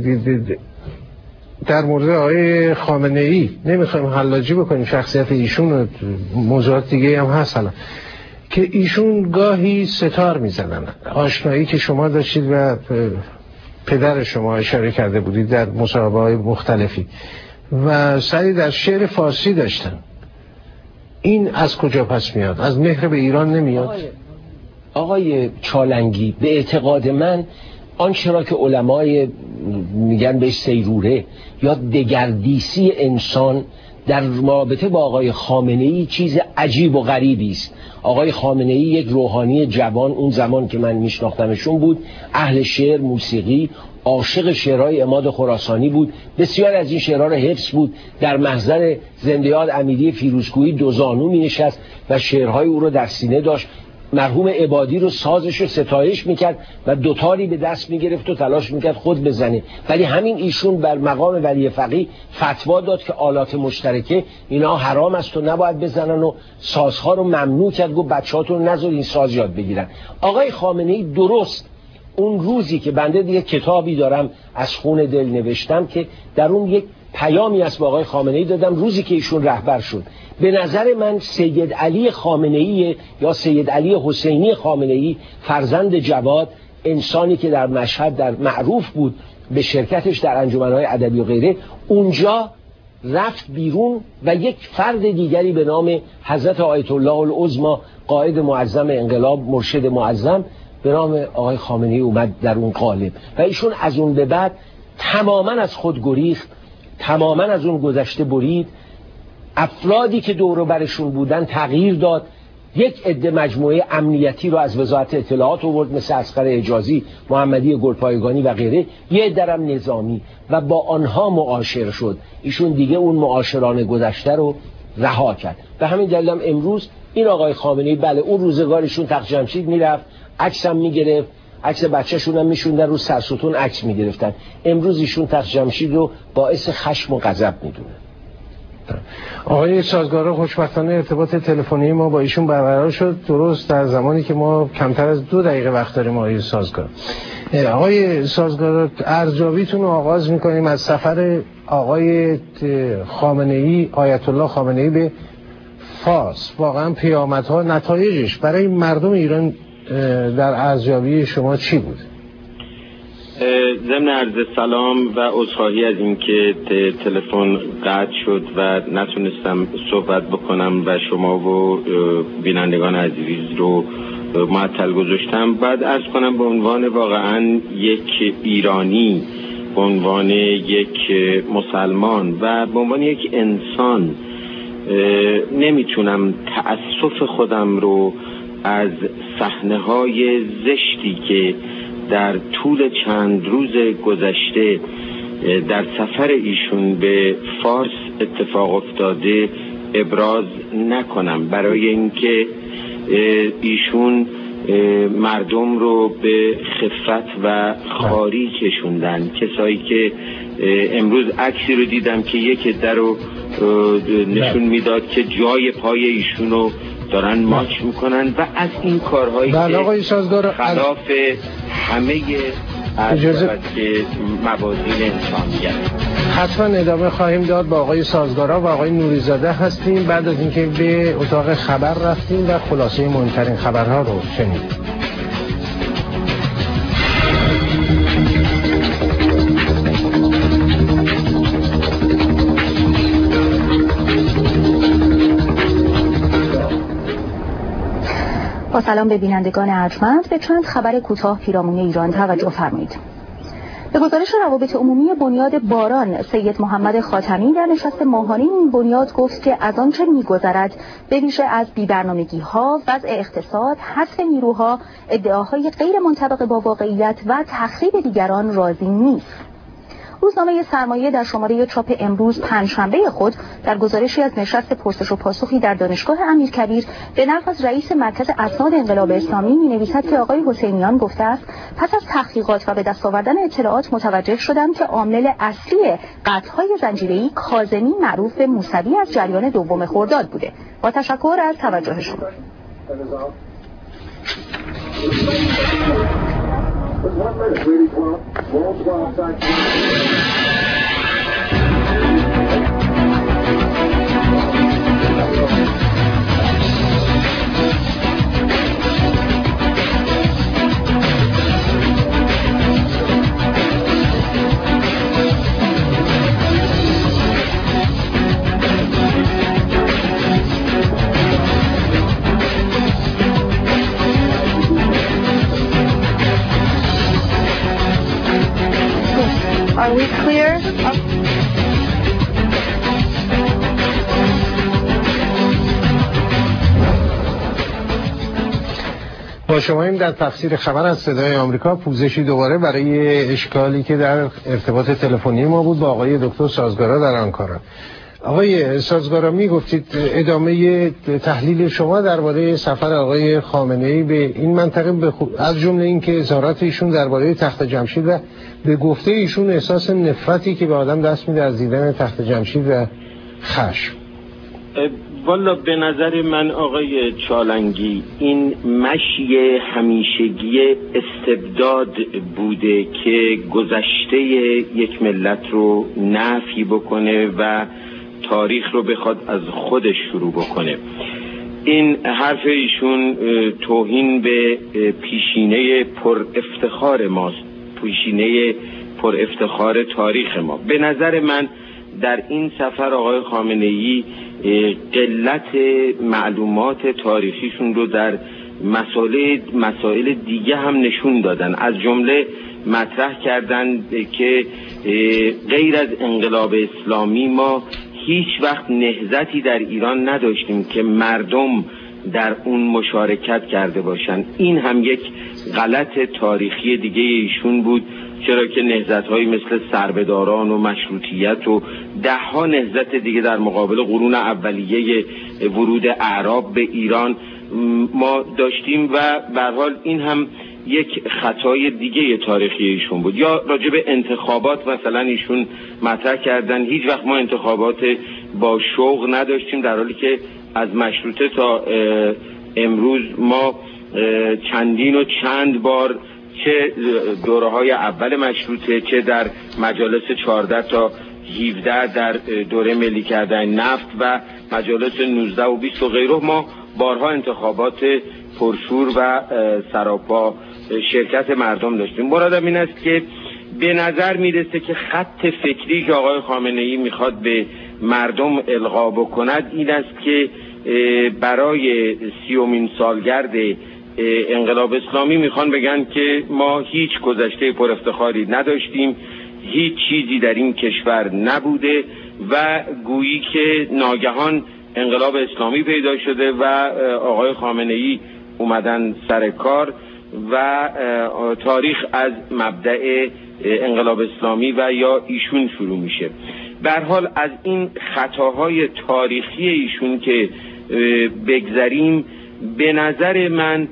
در مورد آقای خامنه ای نمیخوایم حلاجی بکنیم شخصیت ایشون و موضوعات دیگه هم هست حالا، که ایشون گاهی ستار میزنن. آشنایی که شما داشتید و پدر شما اشاره کرده بودید در مصاحبه های مختلفی و سعی در شعر فارسی داشتن، این از کجا پس میاد؟ از مهر به ایران نمیاد؟ آقای چالنگی، به اعتقاد من آنچه را که علمای میگن بهش سیروره یا دگردیسی انسان در رابطه با آقای خامنه ای چیز عجیب و غریبی است. آقای خامنه ای یک روحانی جوان اون زمان که من میشناختمشون بود، اهل شعر، موسیقی، عاشق شعرهای عماد خراسانی بود، بسیار از این شعرها را حفظ بود. در محضر زنده یاد امیری فیروزکویی دوزانو می نشست و شعرهای او را در سینه داشت. مرحوم عبادی رو سازش رو ستایش میکرد و دوتاری به دست میگرفت و تلاش میکرد خود بزنه، ولی همین ایشون بر مقام ولی فقیه فتوا داد که آلات مشترکه اینا حرام است و نباید بزنن و سازها رو ممنوع کرد، گفت بچه‌هاتون رو نذارید این ساز یاد بگیرن. آقای خامنه‌ای درست اون روزی که بنده دیگه کتابی دارم از خون دل نوشتم که در اون یک پیامی از آقای خامنه‌ای دادم، روزی که ایشون رهبر شد، به نظر من سید علی خامنه‌ای یا سید علی حسینی خامنه‌ای فرزند جواد، انسانی که در مشهد در معروف بود به شرکتش در انجمن‌های ادبی و غیره، اونجا رفت بیرون و یک فرد دیگری به نام حضرت آیت الله العظمی قائد معظم انقلاب، مرشد معظم به نام آقای خامنه‌ای اومد در اون قالب و ایشون از اون به بعد تماما از خود گریخت، تماما از اون گذشته برید. افرادی که دور و برشون بودن تغییر داد. یک عده مجموعه امنیتی رو از وزارت اطلاعات آورد مثل اصغر حجازی، محمدی گلپایگانی و غیره، یه درم نظامی و با آنها معاشر شد. ایشون دیگه اون معاشران گذشته رو رها کرد. به همین دلیل هم امروز این آقای خامنه‌ای بله اون روزگارشون تخت جمشید میرفت، عکس هم میگرفت، عکس بچه‌شون هم میشوندن رو سرستون عکس میگرفتن. امروز ایشون تخت جمشید رو باعث خشم و غضب میدونه. آقای سازگارا، خوشبختانه ارتباط تلفنی ما با ایشون برقرار شد، درست در زمانی که ما کمتر از 2 دقیقه وقت داریم. آقای سازگارا، آقای سازگارا، ارزیابیتون رو آغاز میکنیم از سفر آقای خامنه‌ای، آیت الله خامنه‌ای به فارس. واقعا پیامدها، نتایجش برای مردم ایران در ارزیابی شما چی بود؟ ضمن عرض سلام و عذرخواهی از اینکه تلفن قطع شد و نتونستم صحبت بکنم و شما و بینندگان عزیز رو معطل گذاشتم. بعد عرض کنم به عنوان واقعا یک ایرانی، به عنوان یک مسلمان و به عنوان یک انسان نمیتونم تأسف خودم رو از صحنه‌های زشتی که در طول چند روز گذشته در سفر ایشون به فارس اتفاق افتاده ابراز نکنم، برای اینکه ایشون مردم رو به خفت و خاری کشوندن. کسایی که امروز عکسی رو دیدم که یک عده رو نشون میداد که جای پای ایشون رو دارن ماچ میکنن و از این کارهایی که خلاف همه که موازین انسانیت. حتما ادامه خواهیم داد. با آقای سازگارا و آقای نوریزاده هستیم بعد از اینکه به اتاق خبر رفتیم و خلاصه مهمترین خبرها رو شنیدیم. با سلام به بینندگان ارجمند، به چند خبر کوتاه پیرامون ایران توجه فرمایید. به گزارش روابط عمومی بنیاد باران، سید محمد خاتمی در نشست ماهانه این بنیاد گفت که از آنچه می‌گذرد به ویژه از بی‌برنامگی‌ها، وضع اقتصاد، حذف نیروها، ادعاهای غیر منطبق با واقعیت و تخریب دیگران راضی نیست. روزنامه سرمایه در شماره چاپ امروز پنجشنبه خود در گزارشی از نشست پرسش و پاسخی در دانشگاه امیرکبیر به نقل از رئیس مرکز اسناد انقلاب اسلامی می‌نویسد که آقای حسینیان گفته است پس از تحقیقات و به دست آوردن اطلاعات متوجه شدم که عامل اصلی قطع‌های زنجیره‌ای کاظمی معروف به موسوی از جریان دوم خرداد بوده. با تشکر از توجه شما. Are we clear? با شماییم در تفسیر خبر از صدای آمریکا. پوزشی دوباره برای اشکالی که در ارتباط تلفنی ما بود با آقای دکتر سازگارا در آنکارا. آقای سازگارا، می گفتید ادامه تحلیل شما درباره سفر آقای خامنه‌ای به این منطقه از جمله این که اظهارات ایشون درباره تخت جمشید و به گفته ایشون احساس نفرتی که به آدم دست میده از دیدن تخت جمشید و خشم. والا به نظر من آقای چالنگی این مشی همیشگی استبداد بوده که گذشته یک ملت رو نفی بکنه و تاریخ رو بخواد از خودش شروع بکنه. این حرف ایشون توهین به پیشینه پر افتخار ماست، پیشینه پر افتخار تاریخ ما. به نظر من در این سفر آقای خامنه‌ای قلت معلومات تاریخیشون رو در مسائل دیگه هم نشون دادن. از جمله مطرح کردن که غیر از انقلاب اسلامی ما هیچ وقت نهضتی در ایران نداشتیم که مردم در اون مشارکت کرده باشن. این هم یک غلط تاریخی دیگه ایشون بود، چرا که نهضت‌هایی مثل سربداران و مشروطیت و ده‌ها نهضت دیگه در مقابل قرون اولیه ورود اعراب به ایران ما داشتیم و به هر حال این هم یک خطای دیگه تاریخی ایشون بود. یا راجع به انتخابات مثلا ایشون مطرح کردن هیچ وقت ما انتخابات با شوق نداشتیم، در حالی که از مشروطه تا امروز ما چندین و چند بار چه دوره‌های اول مشروطه چه در مجالس 14 تا 17 در دوره ملی کردن نفت و مجالس 19 و 20 و غیره ما بارها انتخابات پرشور و سراپا شرکت مردم داشتیم. مرادم این است که به نظر میرسه که خط فکری که آقای خامنه‌ای میخواد به مردم القا بکند این است که برای 30مین سالگرد انقلاب اسلامی میخوان بگن که ما هیچ گذشته پر افتخاری نداشتیم، هیچ چیزی در این کشور نبوده و گویی که ناگهان انقلاب اسلامی پیدا شده و آقای خامنه‌ای اومدن سر کار و تاریخ از مبدأ انقلاب اسلامی و یا ایشون شروع میشه. به هر حال از این خطاهای تاریخی ایشون که بگذریم، به نظر من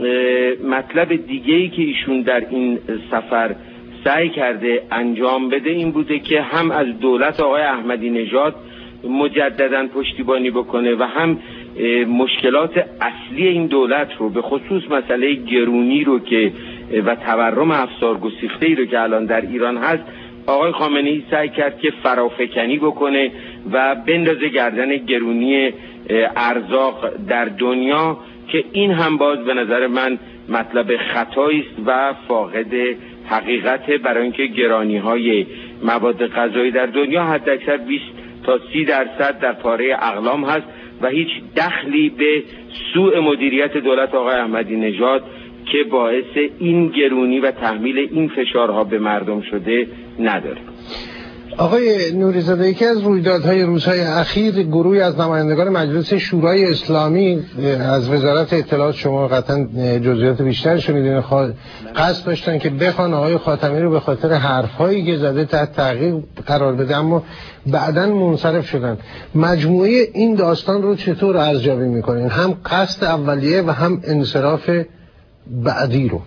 مطلب دیگه‌ای که ایشون در این سفر سعی کرده انجام بده این بوده که هم از دولت آقای احمدی نژاد مجدداً پشتیبانی بکنه و هم مشکلات اصلی این دولت رو به خصوص مسئله گرونی رو که و تورم افسار گسیخته‌ای رو که الان در ایران هست آقای خامنه‌ای سعی کرد که فرافکنی بکنه و بندازه گردن گرونی ارزاق در دنیا که این هم باز به نظر من مطلب خطایی است و فاقد حقیقت، برای اینکه گرانی‌های مواد غذایی در دنیا حداکثر 20 تا 30% در پاره اقلام هست و هیچ دخلی به سوء مدیریت دولت آقای احمدی نژاد که باعث این گرونی و تحمیل این فشارها به مردم شده نداره. آقای نوری‌زاده، یکی از رویدادهای روزهای اخیر گروهی از نمایندگان مجلس شورای اسلامی از وزارت اطلاعات، شما قطعا جزئیات بیشتر شنیدین، قصد داشتن که بخوان آقای خاتمی رو به خاطر حرفایی که زده تحت تعقیب قرار بده، اما بعداً منصرف شدن. مجموعه این داستان رو چطور ارزیابی میکنین؟ هم قصد اولیه و هم انصراف بعدی رو.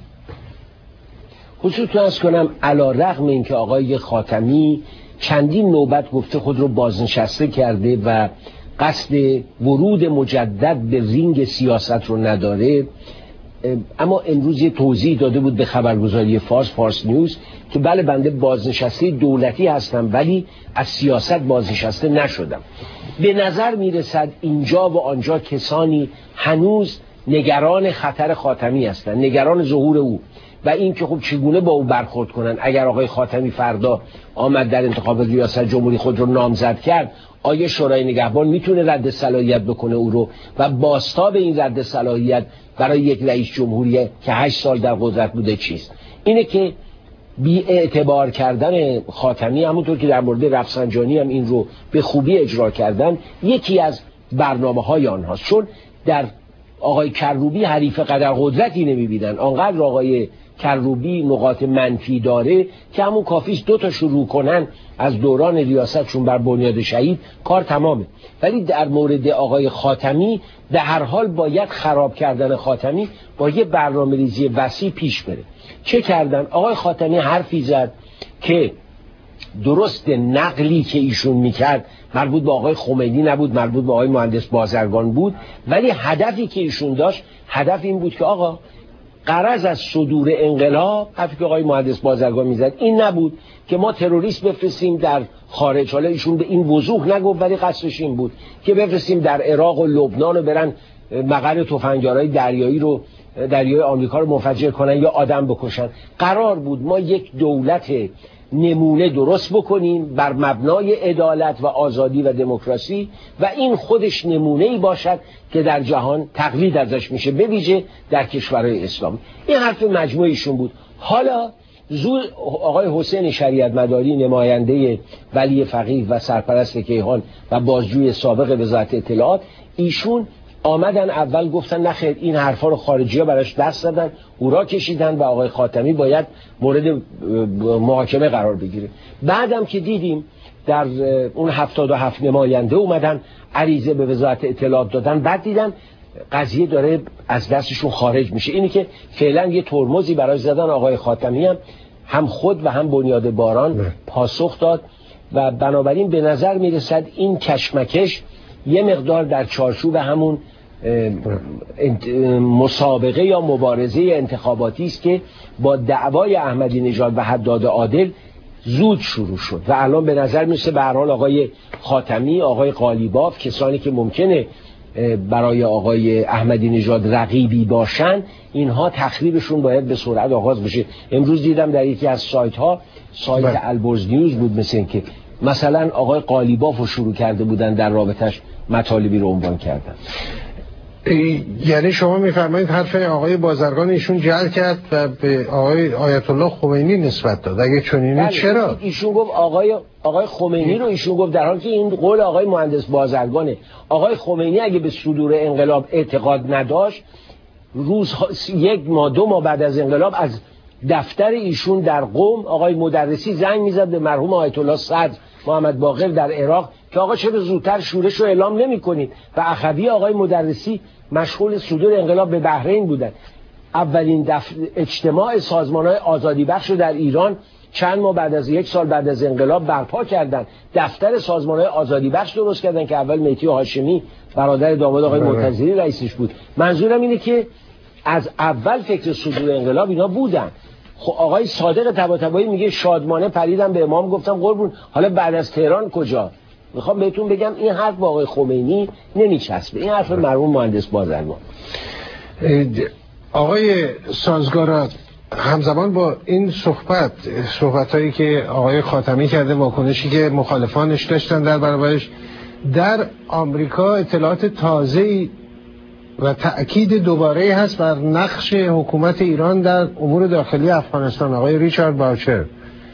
خصوصا از کنم علی‌رغم اینکه آقای خاتمی چندین نوبت گفته خود رو بازنشسته کرده و قصد ورود مجدد به رینگ سیاست رو نداره، اما امروز یه توضیح داده بود به خبرگزاری فارس نیوز که بله بنده بازنشسته دولتی هستم ولی از سیاست بازنشسته نشدم. به نظر میرسد اینجا و آنجا کسانی هنوز نگران خطر خاتمی هستند، نگران ظهور او و این که خب چگونه با او برخورد کنن. اگر آقای خاتمی فردا آمد در انتخاب ریاست جمهوری خود رو نامزد کرد، آیا شورای نگهبان میتونه رد صلاحیت بکنه او رو و بازتاب این رد صلاحیت برای یک رئیس جمهوری که 8 سال در قدرت بوده چیست؟ اینه که بی اعتبار کردن خاتمی، همونطور که در مورد رفسنجانی هم این رو به خوبی اجرا کردن، یکی از برنامه‌های آنهاست. چون در آقای کروبی حریف قدر قدرتی نمی‌بینن، آنقدر آقای کروبی نقاط منفی داره که همون کافیست 2 تا شروع کنن از دوران ریاستشون بر بنیاد شهید کار تمامه. ولی در مورد آقای خاتمی در هر حال باید خراب کردن خاتمی با یه برنامه‌ریزی وسیع پیش بره. چه کردن؟ آقای خاتمی حرفی زد که درست نقلی که ایشون میکرد مربوط به آقای خمینی نبود، مربوط به آقای مهندس بازرگان بود، ولی هدفی که ایشون داشت هدف این بود که آقا غرض از صدور انقلاب، حرفی که آقای مهندس بازرگان میزد این نبود که ما تروریست بفرستیم در خارج. حالا ایشون به این وضوح نگفت ولی قصدش این بود که بفرستیم در عراق و لبنان و برن مقر تفنگدارای دریای آمریکا رو منفجر کنن یا آدم بکشن. قرار بود ما یک دولت نمونه درست بکنیم بر مبنای عدالت و آزادی و دموکراسی و این خودش نمونه‌ای باشد که در جهان تقلید ازش میشه، به ویژه در کشورهای اسلامی. این حرف مجموعیشون بود. حالا آقای حسین شریعت مداری، نماینده ولی فقیه و سرپرست کیهان و بازجوی سابق وزارت اطلاعات، ایشون آمدن اول گفتن نخیر این حرفا رو خارجی‌ها براش دست زدن، هورا کشیدن و آقای خاتمی باید مورد محاکمه قرار بگیره. بعدم که دیدیم در اون 77 نماینده اومدن عریضه به وزارت اطلاعات دادن، بعد دیدن قضیه داره از دستشون خارج میشه. اینی که فعلا یه ترمزی براش زدن. آقای خاتمی هم خود و هم بنیاد باران پاسخ داد و بنابراین به نظر میرسد این کشمکش یه مقدار در چارچوب همون مسابقه یا مبارزه انتخاباتی است که با دعوای احمدی نژاد و حداد عادل زود شروع شد و الان به نظر میرسه به هر حال آقای خاتمی، آقای قالیباف، کسانی که ممکنه برای آقای احمدی نژاد رقیبی باشن، اینها تخریبشون باید به سرعت آغاز بشه. امروز دیدم در یکی از سایت البرز نیوز بود مثل این که مثلا آقای قالیباف رو شروع کرده بودن در رابطش مطالبی رو عنوان کردن. یعنی شما میفرمایید حرف آقای بازرگان ایشون جعل کرد و به آقای آیت الله خمینی نسبت داد؟ اگه چنینه چرا؟ ایشون گفت آقای خمینی رو ایشون گفت، در حالی که این قول آقای مهندس بازرگانه. آقای خمینی اگه به صدور انقلاب اعتقاد نداشت، یک ماه 2 ماه بعد از انقلاب از دفتر ایشون در قم آقای مدرسی زنگ میزد به مرحوم آیت الله صدر محمد باقر در عراق که آقا چرا زودتر شورش رو اعلام نمی‌کنید؟ و اخوی آقای مدرسی مشغول صدور انقلاب به بحرین بودن. اولین اجتماع سازمان‌های آزادی بخش رو در ایران چند ماه بعد از 1 سال بعد از انقلاب برپا کردن. دفتر سازمان‌های آزادی بخش درست کردن که اول مهدی هاشمی برادر داماد آقای منتظری رئیسش بود. منظورم اینه که از اول فکر صدور انقلاب اینا بودن. خب آقای صادق طباطبایی میگه شادمانه پریدم به امام گفتم قربون، حالا بعد از تهران کجا؟ میخوام بهتون بگم این حرف با آقای خمینی نمیچسبه، این حرف مرحوم مهندس بازرگان. آقای سازگارا، همزمان با این صحبتایی که آقای خاتمی کرده، واکنشی که مخالفانش داشتن در برابرش، در آمریکا اطلاعات تازه‌ای و تأکید دوباره هست بر نقش حکومت ایران در امور داخلی افغانستان. آقای ریچارد باوچر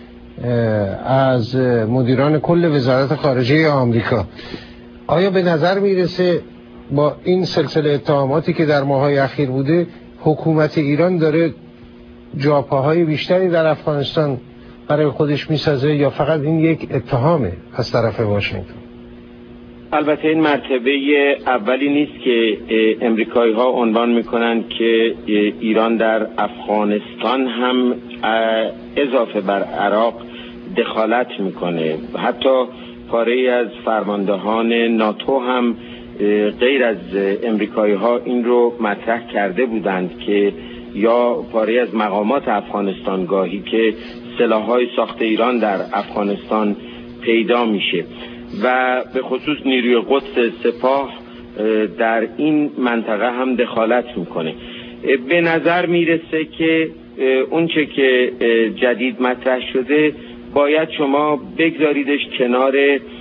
از مدیران کل وزارت خارجه آمریکا، آیا به نظر میرسه با این سلسله اتهاماتی که در ماه‌های اخیر بوده حکومت ایران داره جاپاهای بیشتری در افغانستان برای خودش میسازه یا فقط این یک اتهامه از طرف واشنگتن؟ البته این مرتبه اولی نیست که امریکایی ها عنوان میکنن که ایران در افغانستان هم اضافه بر عراق دخالت میکنه. حتی پاره از فرماندهان ناتو هم غیر از امریکایی ها این رو مطرح کرده بودند که یا پاره از مقامات افغانستان گاهی که سلاح‌های ساخت ایران در افغانستان پیدا میشه و به خصوص نیروی قدس سپاه در این منطقه هم دخالت میکنه. به نظر میرسه که اونچه که جدید مطرح شده باید شما بگذاریدش کنار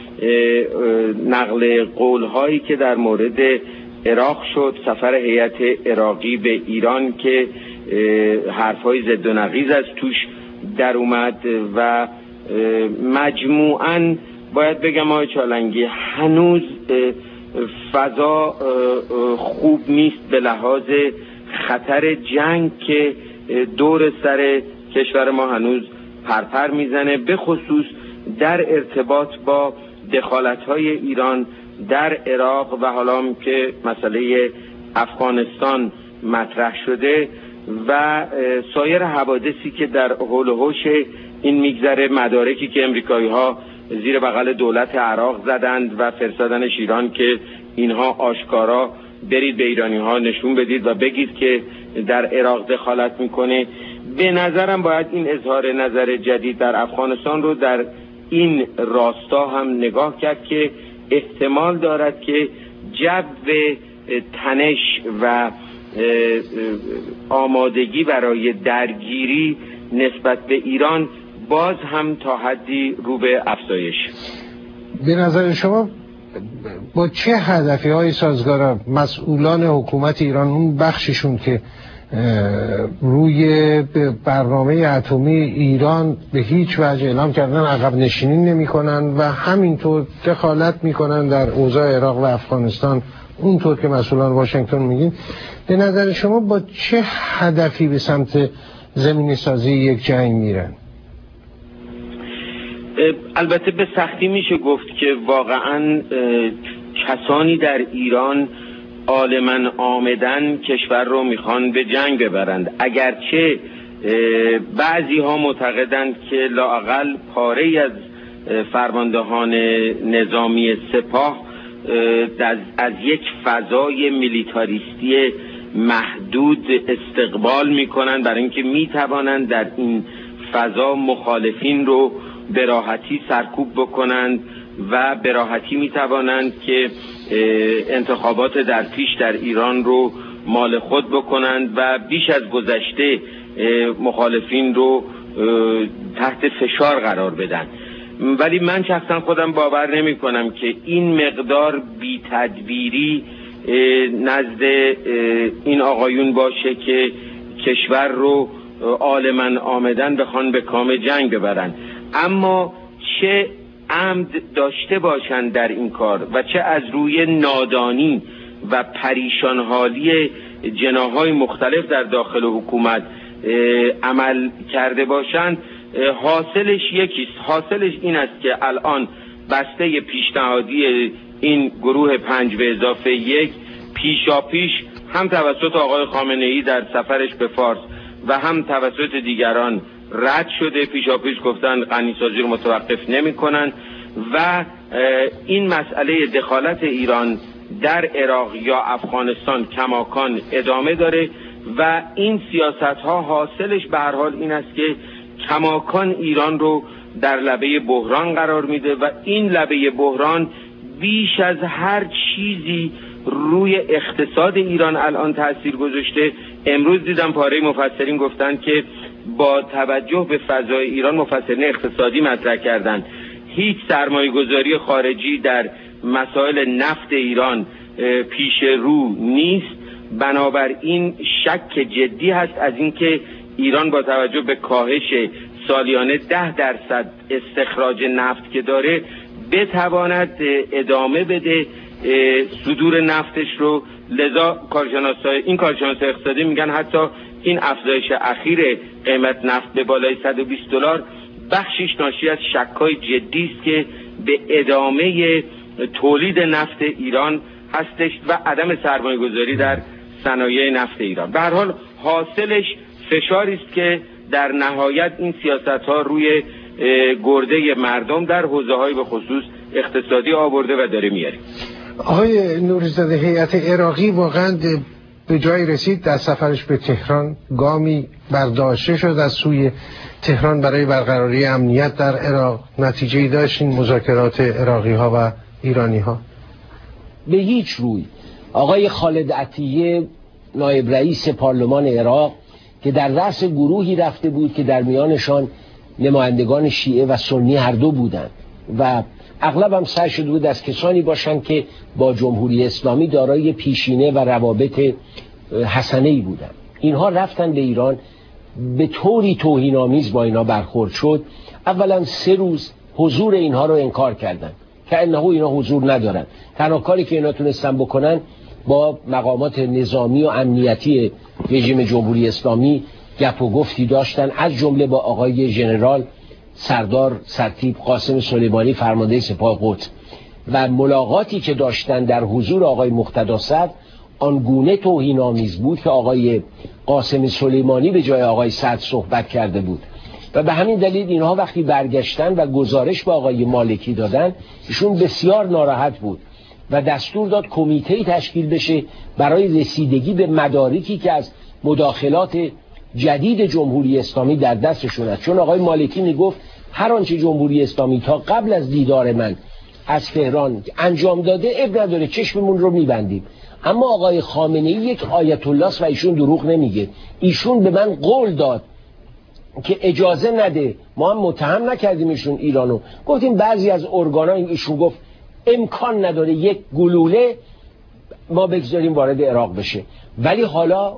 نقل قولهایی که در مورد عراق شد، سفر هیئت عراقی به ایران که حرفهای ضد و نقیض از توش در اومد و مجموعاً باید بگم آقای چالنگی هنوز فضا خوب نیست به لحاظ خطر جنگ که دور سر کشور ما هنوز پرپر میزنه، به خصوص در ارتباط با دخالت‌های ایران در عراق و حالا که مسئله افغانستان مطرح شده و سایر حوادثی که در حول و حوش این میگذره، مدارکی که امریکایی‌ها زیر بغل دولت عراق زدند و فرستادنش ایران که اینها آشکارا برید به ایرانی‌ها نشون بدید و بگید که در عراق دخالت میکنه. به نظرم باید این اظهار نظر جدید در افغانستان رو در این راستا هم نگاه کرد که احتمال دارد که جو تنش و آمادگی برای درگیری نسبت به ایران باز هم تا حدی رو به افزایش. به نظر شما با چه هدفی های سازگار مسئولان حکومت ایران، اون بخششون که روی برنامه اتمی ایران به هیچ وجه اعلام کردن عقب نشینی نمی کنن و همینطور دخالت می کنن در اوضاع عراق و افغانستان اونطور که مسئولان واشنگتن میگین، به نظر شما با چه هدفی به سمت زمینی سازی یک جنگ میرن؟ البته به سختی میشه گفت که واقعا کسانی در ایران عالماً آمدن کشور رو میخوان به جنگ ببرند، اگرچه بعضی ها معتقدند که لااقل پاره از فرماندهان نظامی سپاه از یک فضای میلیتاریستی محدود استقبال میکنند برای اینکه میتوانند در این فضا مخالفین رو به راحتی سرکوب بکنند و به راحتی میتوانند که انتخابات در پیش در ایران رو مال خود بکنند و بیش از گذشته مخالفین رو تحت فشار قرار بدن. ولی من شخصا خودم باور نمی کنم که این مقدار بی تدبیری نزد این آقایون باشه که کشور رو عالماً آمدن بخوان به کام جنگ ببرن. اما چه عمد داشته باشند در این کار و چه از روی نادانی و پریشان حالی جناح‌های مختلف در داخل حکومت عمل کرده باشند، حاصلش یکیست. حاصلش این است که الان بسته پیشنهادی این گروه 5+1 پیشاپیش هم توسط آقای خامنه‌ای در سفرش به فارس و هم توسط دیگران رد شده. پیشاپیش گفتن غنیسازی رو متوقف نمی کنن و این مسئله دخالت ایران در عراق یا افغانستان کماکان ادامه داره و این سیاست ها حاصلش به هر حال این است که کماکان ایران رو در لبه بحران قرار میده و این لبه بحران بیش از هر چیزی روی اقتصاد ایران الان تأثیر گذاشته. امروز دیدم پاره مفسرین گفتن که با توجه به فضای ایران، مفسرین اقتصادی مطرح کردن، هیچ سرمایه گذاری خارجی در مسائل نفت ایران پیش رو نیست. بنابراین شک جدی هست از اینکه ایران با توجه به کاهش سالیانه 10% استخراج نفت که داره بتواند ادامه بده صدور نفتش رو. لذا این کارشناسای اقتصادی میگن حتی این افزایش اخیر قیمت نفت به بالای $120 بخشیش ناشی از شک‌های جدی است که به ادامه تولید نفت ایران هستش و عدم سرمایه‌گذاری در صنایع نفت ایران. به هر حال حاصلش فشاری است که در نهایت این سیاست‌ها روی گرده مردم در حوزه‌های به خصوص اقتصادی آورده و داره میاره. آقای نوری‌زاده، هیئت عراقی واقعا به جای رسید در سفرش به تهران گامی برداشته شد از سوی تهران برای برقراری امنیت در عراق. نتیجه‌ای داشت این مذاکرات عراقی‌ها و ایرانی‌ها؟ به هیچ روی. آقای خالد عطیه نایب رئیس پارلمان عراق که در رأس گروهی رفته بود که در میانشان نمایندگان شیعه و سنی هر دو بودند و اغلب هم سعی شده بود از کسانی باشند که با جمهوری اسلامی دارای پیشینه و روابط حسنه‌ای بودند. اینها رفتن به ایران، به طوری توهین‌آمیز با اینا برخورد شد. اولا 3 روز حضور اینها رو انکار کردند که انه اینا حضور ندارن. تنها کاری که اینا تونستن بکنن با مقامات نظامی و امنیتی رژیم جمهوری اسلامی گپ و گفتی داشتن، از جمله با آقای ژنرال سردار سرتیپ قاسم سلیمانی فرمانده سپاه قدس و ملاقاتی که داشتن در حضور آقای مقتدی صدر آنگونه توهین‌آمیز بود که آقای قاسم سلیمانی به جای آقای صدر صحبت کرده بود و به همین دلیل اینها وقتی برگشتن و گزارش به آقای مالکی دادن ایشون بسیار ناراحت بود و دستور داد کمیته‌ای تشکیل بشه برای رسیدگی به مدارکی که از مداخلات جدید جمهوری اسلامی در دستشون است. چون آقای مالکی میگفت هر آنچه جمهوری اسلامی تا قبل از دیدار من از تهران انجام داده اب نداره، چشممون رو میبندیم. اما آقای خامنه‌ای یک آیت الله است و ایشون دروغ نمیگه. ایشون به من قول داد که اجازه نده، ما هم متهم نکردیم ایشون ایرانو، گفتیم بعضی از ارگان‌ها، ایشون گفت امکان نداره یک گلوله ما بگذاریم وارد عراق بشه. ولی حالا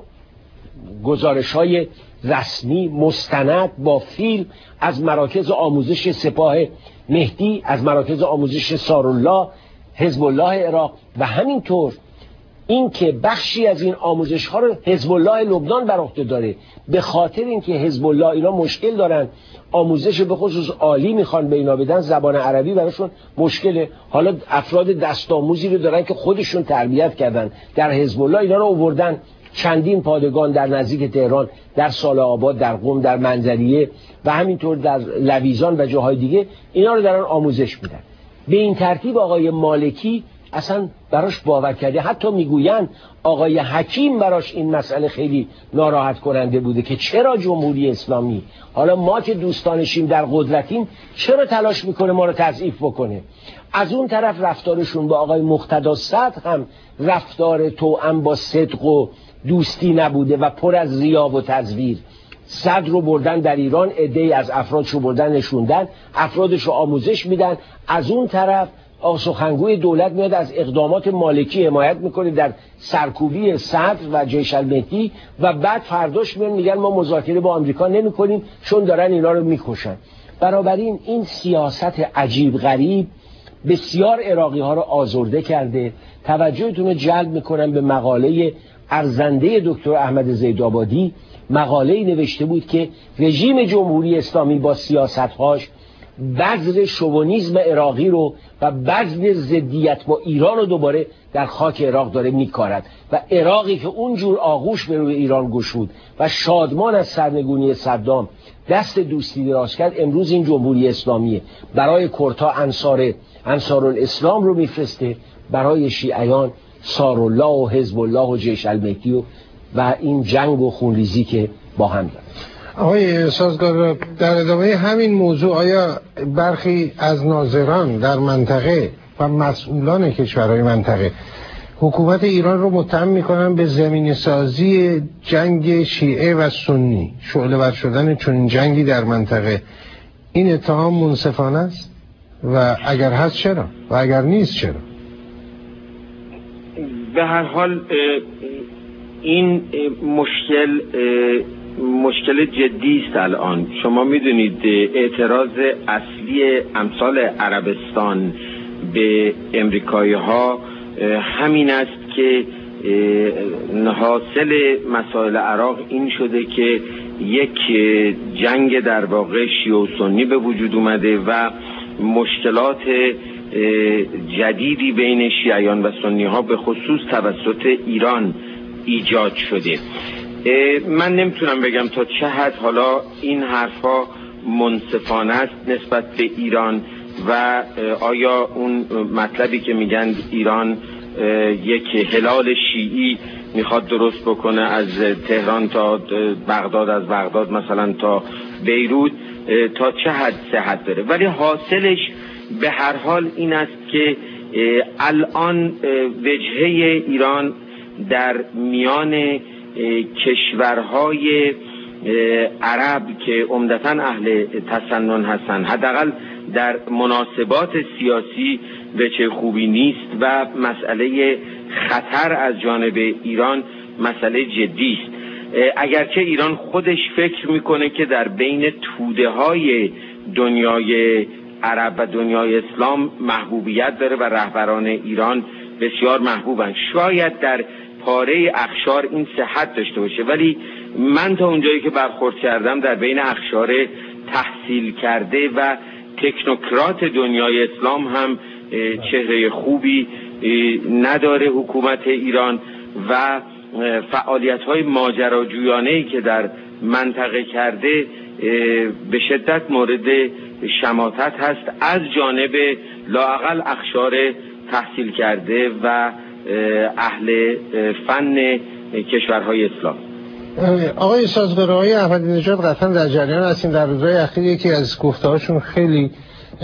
گزارش‌های رسمی مستند با فیلم از مراکز آموزش سپاه مهدی، از مراکز آموزش سارالله، حزب الله عراق و همینطور این که بخشی از این آموزش ها رو حزب الله لبنان بر عهده داره، به خاطر اینکه حزب الله اینا مشکل دارن، آموزش به خصوص عالی میخوان به اینا بدن، زبان عربی براشون مشکله. حالا افراد دست آموزی رو دارن که خودشون تربیت کردن در حزب الله، اینا رو آوردن چندین پادگان در نزدیک تهران، در ساله آباد، در قم، در منظریه و همینطور در لویزان و جاهای دیگه اینا رو دارن آموزش میدن. به این ترتیب آقای مالکی اصلا براش باور کرده. حتی میگویند آقای حکیم براش این مسئله خیلی ناراحت کننده بوده که چرا جمهوری اسلامی، حالا ما که دوستانشیم در قدرتیم، چرا تلاش میکنه ما رو تضعیف بکنه. از اون طرف رفتارشون با آقای مقتدی صدر هم رفتار توأم با صدق و دوستی نبوده و پر از ریا و تزویر. صدر رو بردن در ایران، عده‌ای از افرادشو بردن نشوندن، افرادشو آموزش میدن. از اون طرف سخنگوی دولت میاد از اقدامات مالکی حمایت میکنه در سرکوبی صدر و جیش المهدی و بعد فرداش میگن ما مذاکره با آمریکا نمیکنیم چون دارن اینا رو میکشن. بنابراین این سیاست عجیب غریب بسیار عراقی ها رو آزرده کرده. توجهتون رو جلب میکنم به مقاله ارزنده دکتر احمد زیدآبادی. مقاله‌ای نوشته بود که رژیم جمهوری اسلامی با سیاست‌هاش بذر شوونیسم عراقی رو و بذر ضدیت با ایران رو دوباره در خاک عراق داره میکارد و عراقی که اونجور آغوش به روی ایران گشود و شادمان از سرنگونی صدام دست دوستی دراز کرد، امروز این جمهوری اسلامی برای کردها انصارالاسلام رو میفرسته، برای شیعیان سارالله و حزب الله و جیش المهدی و این جنگ و خونریزی که با هم دارن. آقای سازگار، در ادامه همین موضوع آیا برخی از ناظران در منطقه و مسئولان کشورهای منطقه حکومت ایران رو متهم میکنن به زمینه سازی جنگ شیعه و سنی، شعله ور شدن چون جنگی در منطقه؟ این اتهام منصفانه است؟ و اگر هست چرا؟ و اگر نیست چرا؟ به هر حال این مشکل جدی است الان. شما میدونید اعتراض اصلی امثال عربستان به امریکایی ها همین است که حاصل مسائل عراق این شده که یک جنگ در واقع شیعه و سنی به وجود اومده و مشکلات جدیدی بین شیعیان و سنی ها به خصوص توسط ایران ایجاد شده. من نمیتونم بگم تا چه حد حالا این حرفا منصفانه است نسبت به ایران و آیا اون مطلبی که میگن ایران یک هلال شیعی میخواد درست بکنه از تهران تا بغداد، از بغداد مثلا تا بیروت، تا چه حد صحت داره. ولی حاصلش به هر حال این است که الان وجهه ایران در میان کشورهای عرب که عمدتاً اهل تسنن هستند، حداقل در مناسبات سیاسی وجه خوبی نیست و مسئله خطر از جانب ایران مسئله جدی است. اگرچه ایران خودش فکر میکنه که در بین توده های دنیای عرب و دنیای اسلام محبوبیت داره و رهبران ایران بسیار محبوبند، شاید در پاره اقشار این صحت داشته باشه، ولی من تا اونجایی که برخورد کردم در بین اقشار تحصیل کرده و تکنوکرات دنیای اسلام هم چهره خوبی نداره حکومت ایران و فعالیت‌های ماجراجویانه‌ای که در منطقه کرده به شدت مورد شماتت هست از جانب لااقل اقشار تحصیل کرده و اهل فن کشورهای اسلام. آقای سازگارای احمدی نژاد قطعا در جریان هستین. در روزهای اخیر یکی از گفته‌هاشون خیلی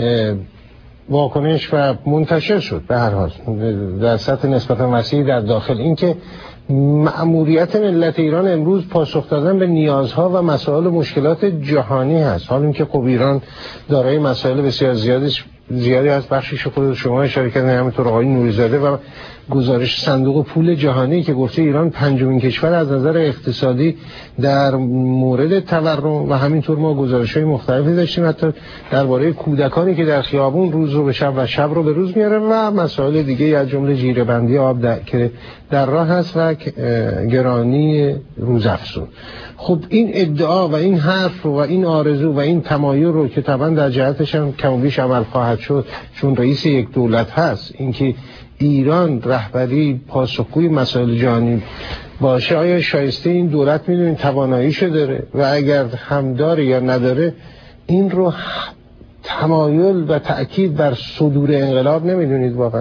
واکنش و منتشر شد به هر حال در سطح نسبتا وسیعی در داخل، این که مأموریت ملت ایران امروز پاسخ دادن به نیازها و مسائل و مشکلات جهانی هست. حال اینکه خب ایران دارای مسائل بسیار زیادی از بخشش خود شما اشاره کردن، همینطور آقای نوری‌زاده و گزارش صندوق پول جهانی که گفته ایران پنجمین کشور از نظر اقتصادی در مورد تورم و همینطور ما گزارش‌های مختلفی داشتیم حتی درباره کودکانی که در خیابون روز رو به شب و شب رو به روز میارن و مسائل دیگه از جمله جیره‌بندی آب که در راه هست و گرانی روزافزون. خب این ادعا و این حرف و این آرزو و این تمایل رو که طبعا در جهتش هم کم و بیش عمل خواهد شد چون رئیس یک دولت هست، اینکه ایران رهبری پاسخگوی مسائل جهانی باشه، آیا شایسته این دولت میدونید تواناییشو داره و اگر هم داره یا نداره این رو تمایل و تأکید بر صدور انقلاب نمیدونید واقعا؟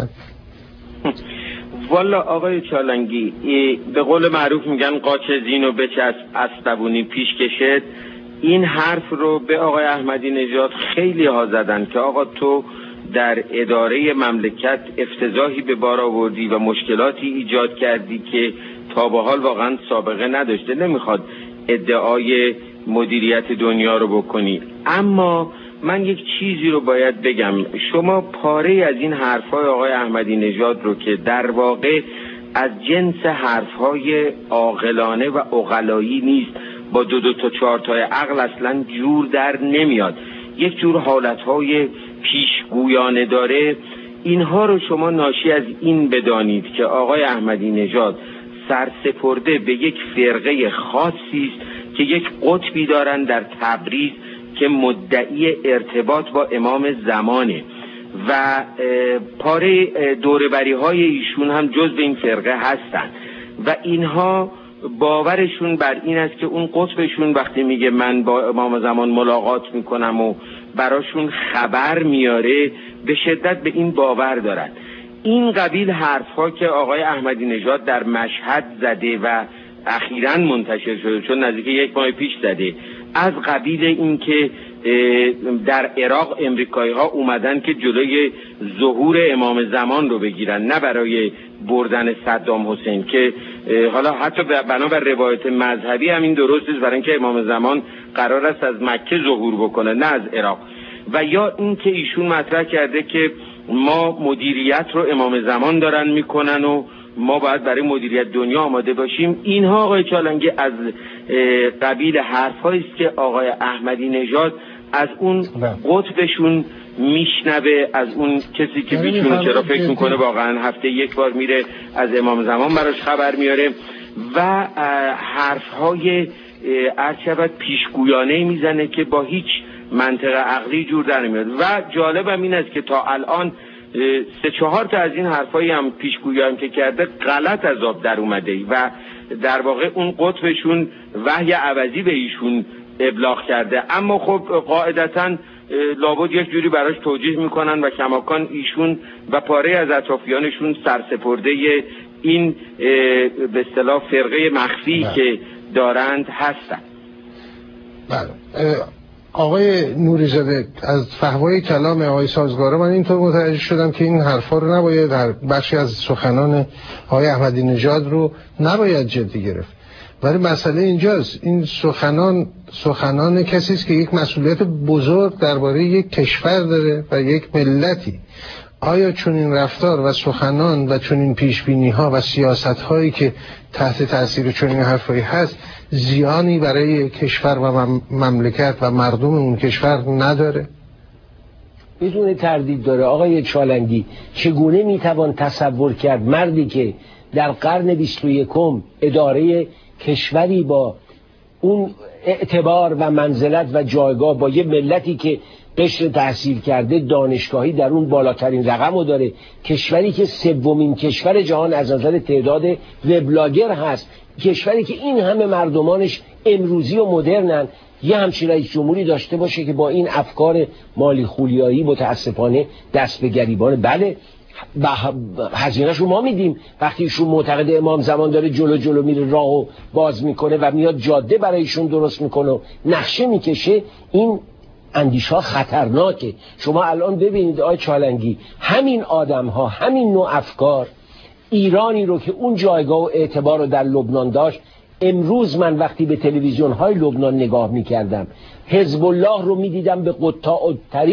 والا آقای چالنگی، به قول معروف میگن قاچ زینو بچسب اسبابونی پیش کشد. این حرف رو به آقای احمدی نژاد خیلی ها زدن که آقا تو در اداره مملکت افتضاحی به بار آوردی و مشکلاتی ایجاد کردی که تا به حال واقعا سابقه نداشته، نمیخواد ادعای مدیریت دنیا رو بکنی. اما من یک چیزی رو باید بگم، شما پاره از این حرفهای آقای احمدی نژاد رو که در واقع از جنس حرفهای عاقلانه و عقلایی نیست، با دو تا چهار تای عقل اصلا جور در نمیاد، یک جور حالتهای پیشگویانه داره، اینها رو شما ناشی از این بدانید که آقای احمدی نژاد سرسپرده به یک فرقه خاصی است که یک قطبی دارن در تبریز که مدعی ارتباط با امام زمانه و پاره دوربری های ایشون هم جز به این فرقه هستن و اینها باورشون بر این است که اون قطبشون وقتی میگه من با امام زمان ملاقات میکنم و براشون خبر میاره، به شدت به این باور دارن. این قبیل حرفها که آقای احمدی نژاد در مشهد زده و اخیراً منتشر شده، چون نزدیک یک ماه پیش زده، از قبیل این که در عراق امریکایی ها اومدن که جلوی ظهور امام زمان رو بگیرن، نه برای بردن صدام حسین، که حالا حتی بنابر روایت مذهبی همین درست است، برای اینکه امام زمان قرار است از مکه ظهور بکنه نه از عراق. و یا این که ایشون مطرح کرده که ما مدیریت رو امام زمان دارن میکنن و ما باید برای مدیریت دنیا آماده باشیم. اینها آقای چالنگی از قبیل حرف‌هایی است که آقای احمدی نژاد از اون قطبشون میشنوه، از اون کسی که بیچونه چرا فکر میکنه واقعا هفته یک بار میره از امام زمان براش خبر میاره و حرف‌های عرض پیشگویانه میزنه که با هیچ منطق عقلی جور در نمیاد. و جالبم این است که تا الان 3-4 تا از این حرفایی هم پیشگویی که کرده غلط از آب در اومده و در واقع اون قطبشون وحی عوضی به ایشون ابلاغ کرده. اما خب قاعدتاً لابد یک جوری براش توجیه میکنن و کماکان ایشون و پاره از اطرافیانشون سرسپرده این به اصطلاح فرقه مخفی که دارند هستند. بله. آقای نوری‌زاده، از فحوای کلام آقای سازگارا من اینطور متوجه شدم که این حرفا رو نباید، در بخشی از سخنان آقای احمدی نژاد رو نباید جدی گرفت. ولی مسئله اینجاست، این سخنان کسی است که یک مسئولیت بزرگ درباره یک کشور داره و یک ملتی. آیا چون این رفتار و سخنان و چون این پیشبینی ها و سیاست هایی که تحت تاثیر چون این حرفایی هست زیانی برای کشور و مملکت و مردم اون کشور نداره؟ بدون تردید داره. آقای چالنگی، چگونه میتوان تصور کرد مردی که در قرن 21 اداره کشوری با اون اعتبار و منزلت و جایگاه، با یه ملتی که قشر تحصیل کرده دانشگاهی در اون بالاترین رقم رو داره، کشوری که 3مین کشور جهان از نظر تعداد وبلاگر هست، کشوری که این همه مردمانش امروزی و مدرنن، یه همچین رئیس جمهوری داشته باشه که با این افکار مالی خولیایی متاسفانه دست به گریبان. بله هزینه‌شو ما میدیم. وقتی ایشون معتقد امام زمان داره جلو میره راهو باز میکنه و میاد جاده برایشون درست میکنه و نقشه میکشه، این اندیشه ها خطرناکه. شما الان ببینید آقای چالنگی، همین آدم ها، همین نوع افکار، ایرانی رو که اون جایگاه و اعتبار رو در لبنان داشت، امروز من وقتی به تلویزیون های لبنان نگاه میکردم حزب الله رو میدیدم به قطاع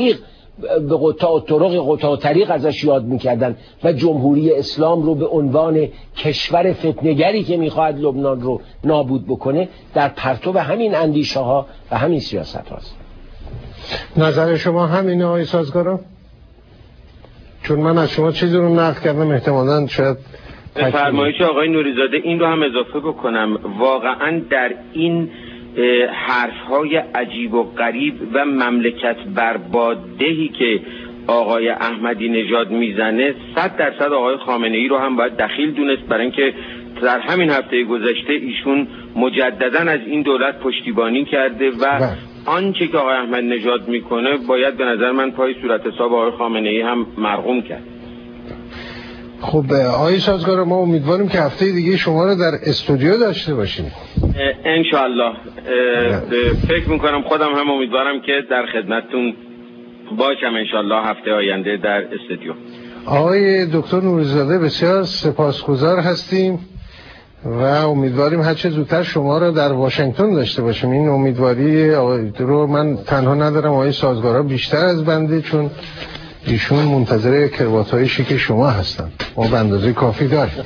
الطرق ازش یاد میکردن و جمهوری اسلام رو به عنوان کشور فتنه‌گری که میخواد لبنان رو نابود بکنه، در پرتو همین اندیشه ها و همین سیاست هاست. نظر شما همینه آقای سازگارا؟ چون من از شما چیزی رو نقل کردم، احتمالاً شاید فرمایش آقای نوری‌زاده این رو هم اضافه بکنم. واقعاً در این حرف‌های عجیب و غریب و مملکت بربادهی که آقای احمدی نژاد میزنه 100% آقای خامنه‌ای رو هم باید دخیل دونست، برای اینکه در همین هفته گذشته ایشون مجدداً از این دولت پشتیبانی کرده و آنچه که آقای احمدی نژاد میکنه باید به نظر من پای صورت حساب آقای خامنه‌ای هم مرقوم کرد. خب آقای سازگارا، ما امیدواریم که هفته دیگه شما رو در استودیو داشته باشیم انشاءالله. فکر میکنم خودم هم امیدوارم که در خدمتتون باشم انشاءالله هفته آینده در استودیو. آقای دکتر نوری‌زاده، بسیار سپاسگزار هستیم و امیدواریم هرچه زودتر شما رو در واشنگتن داشته باشیم. این امیدواری رو من تنها ندارم، آقای سازگارا بیشتر از بنده، چون ایشون منتظر کروات‌های شیک شما هستن. ما به اندازه کافی داریم.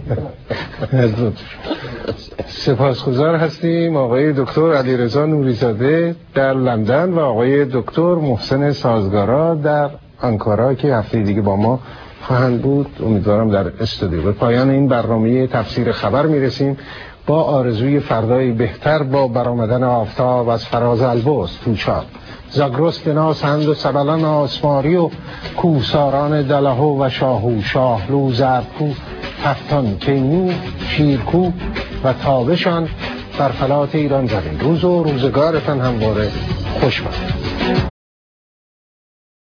سپاسگزار هستیم آقای دکتر علیرضا نوری‌زاده در لندن و آقای دکتر محسن سازگارا در آنکارا که هفته دیگه با ما خواهند بود، امیدوارم در استودیو. به پایان این برنامه تفسیر خبر میرسیم با آرزوی فردایی بهتر با برآمدن آفتاب از فراز البرز توچال. زاگرس دناسند و سبلان آسماری و کوساران دلهو و شاهو شاهلو زرکو تفتان کینو شیرکو و تابشان بر فلات ایران زدین. روز و روزگارتان همواره خوش باد.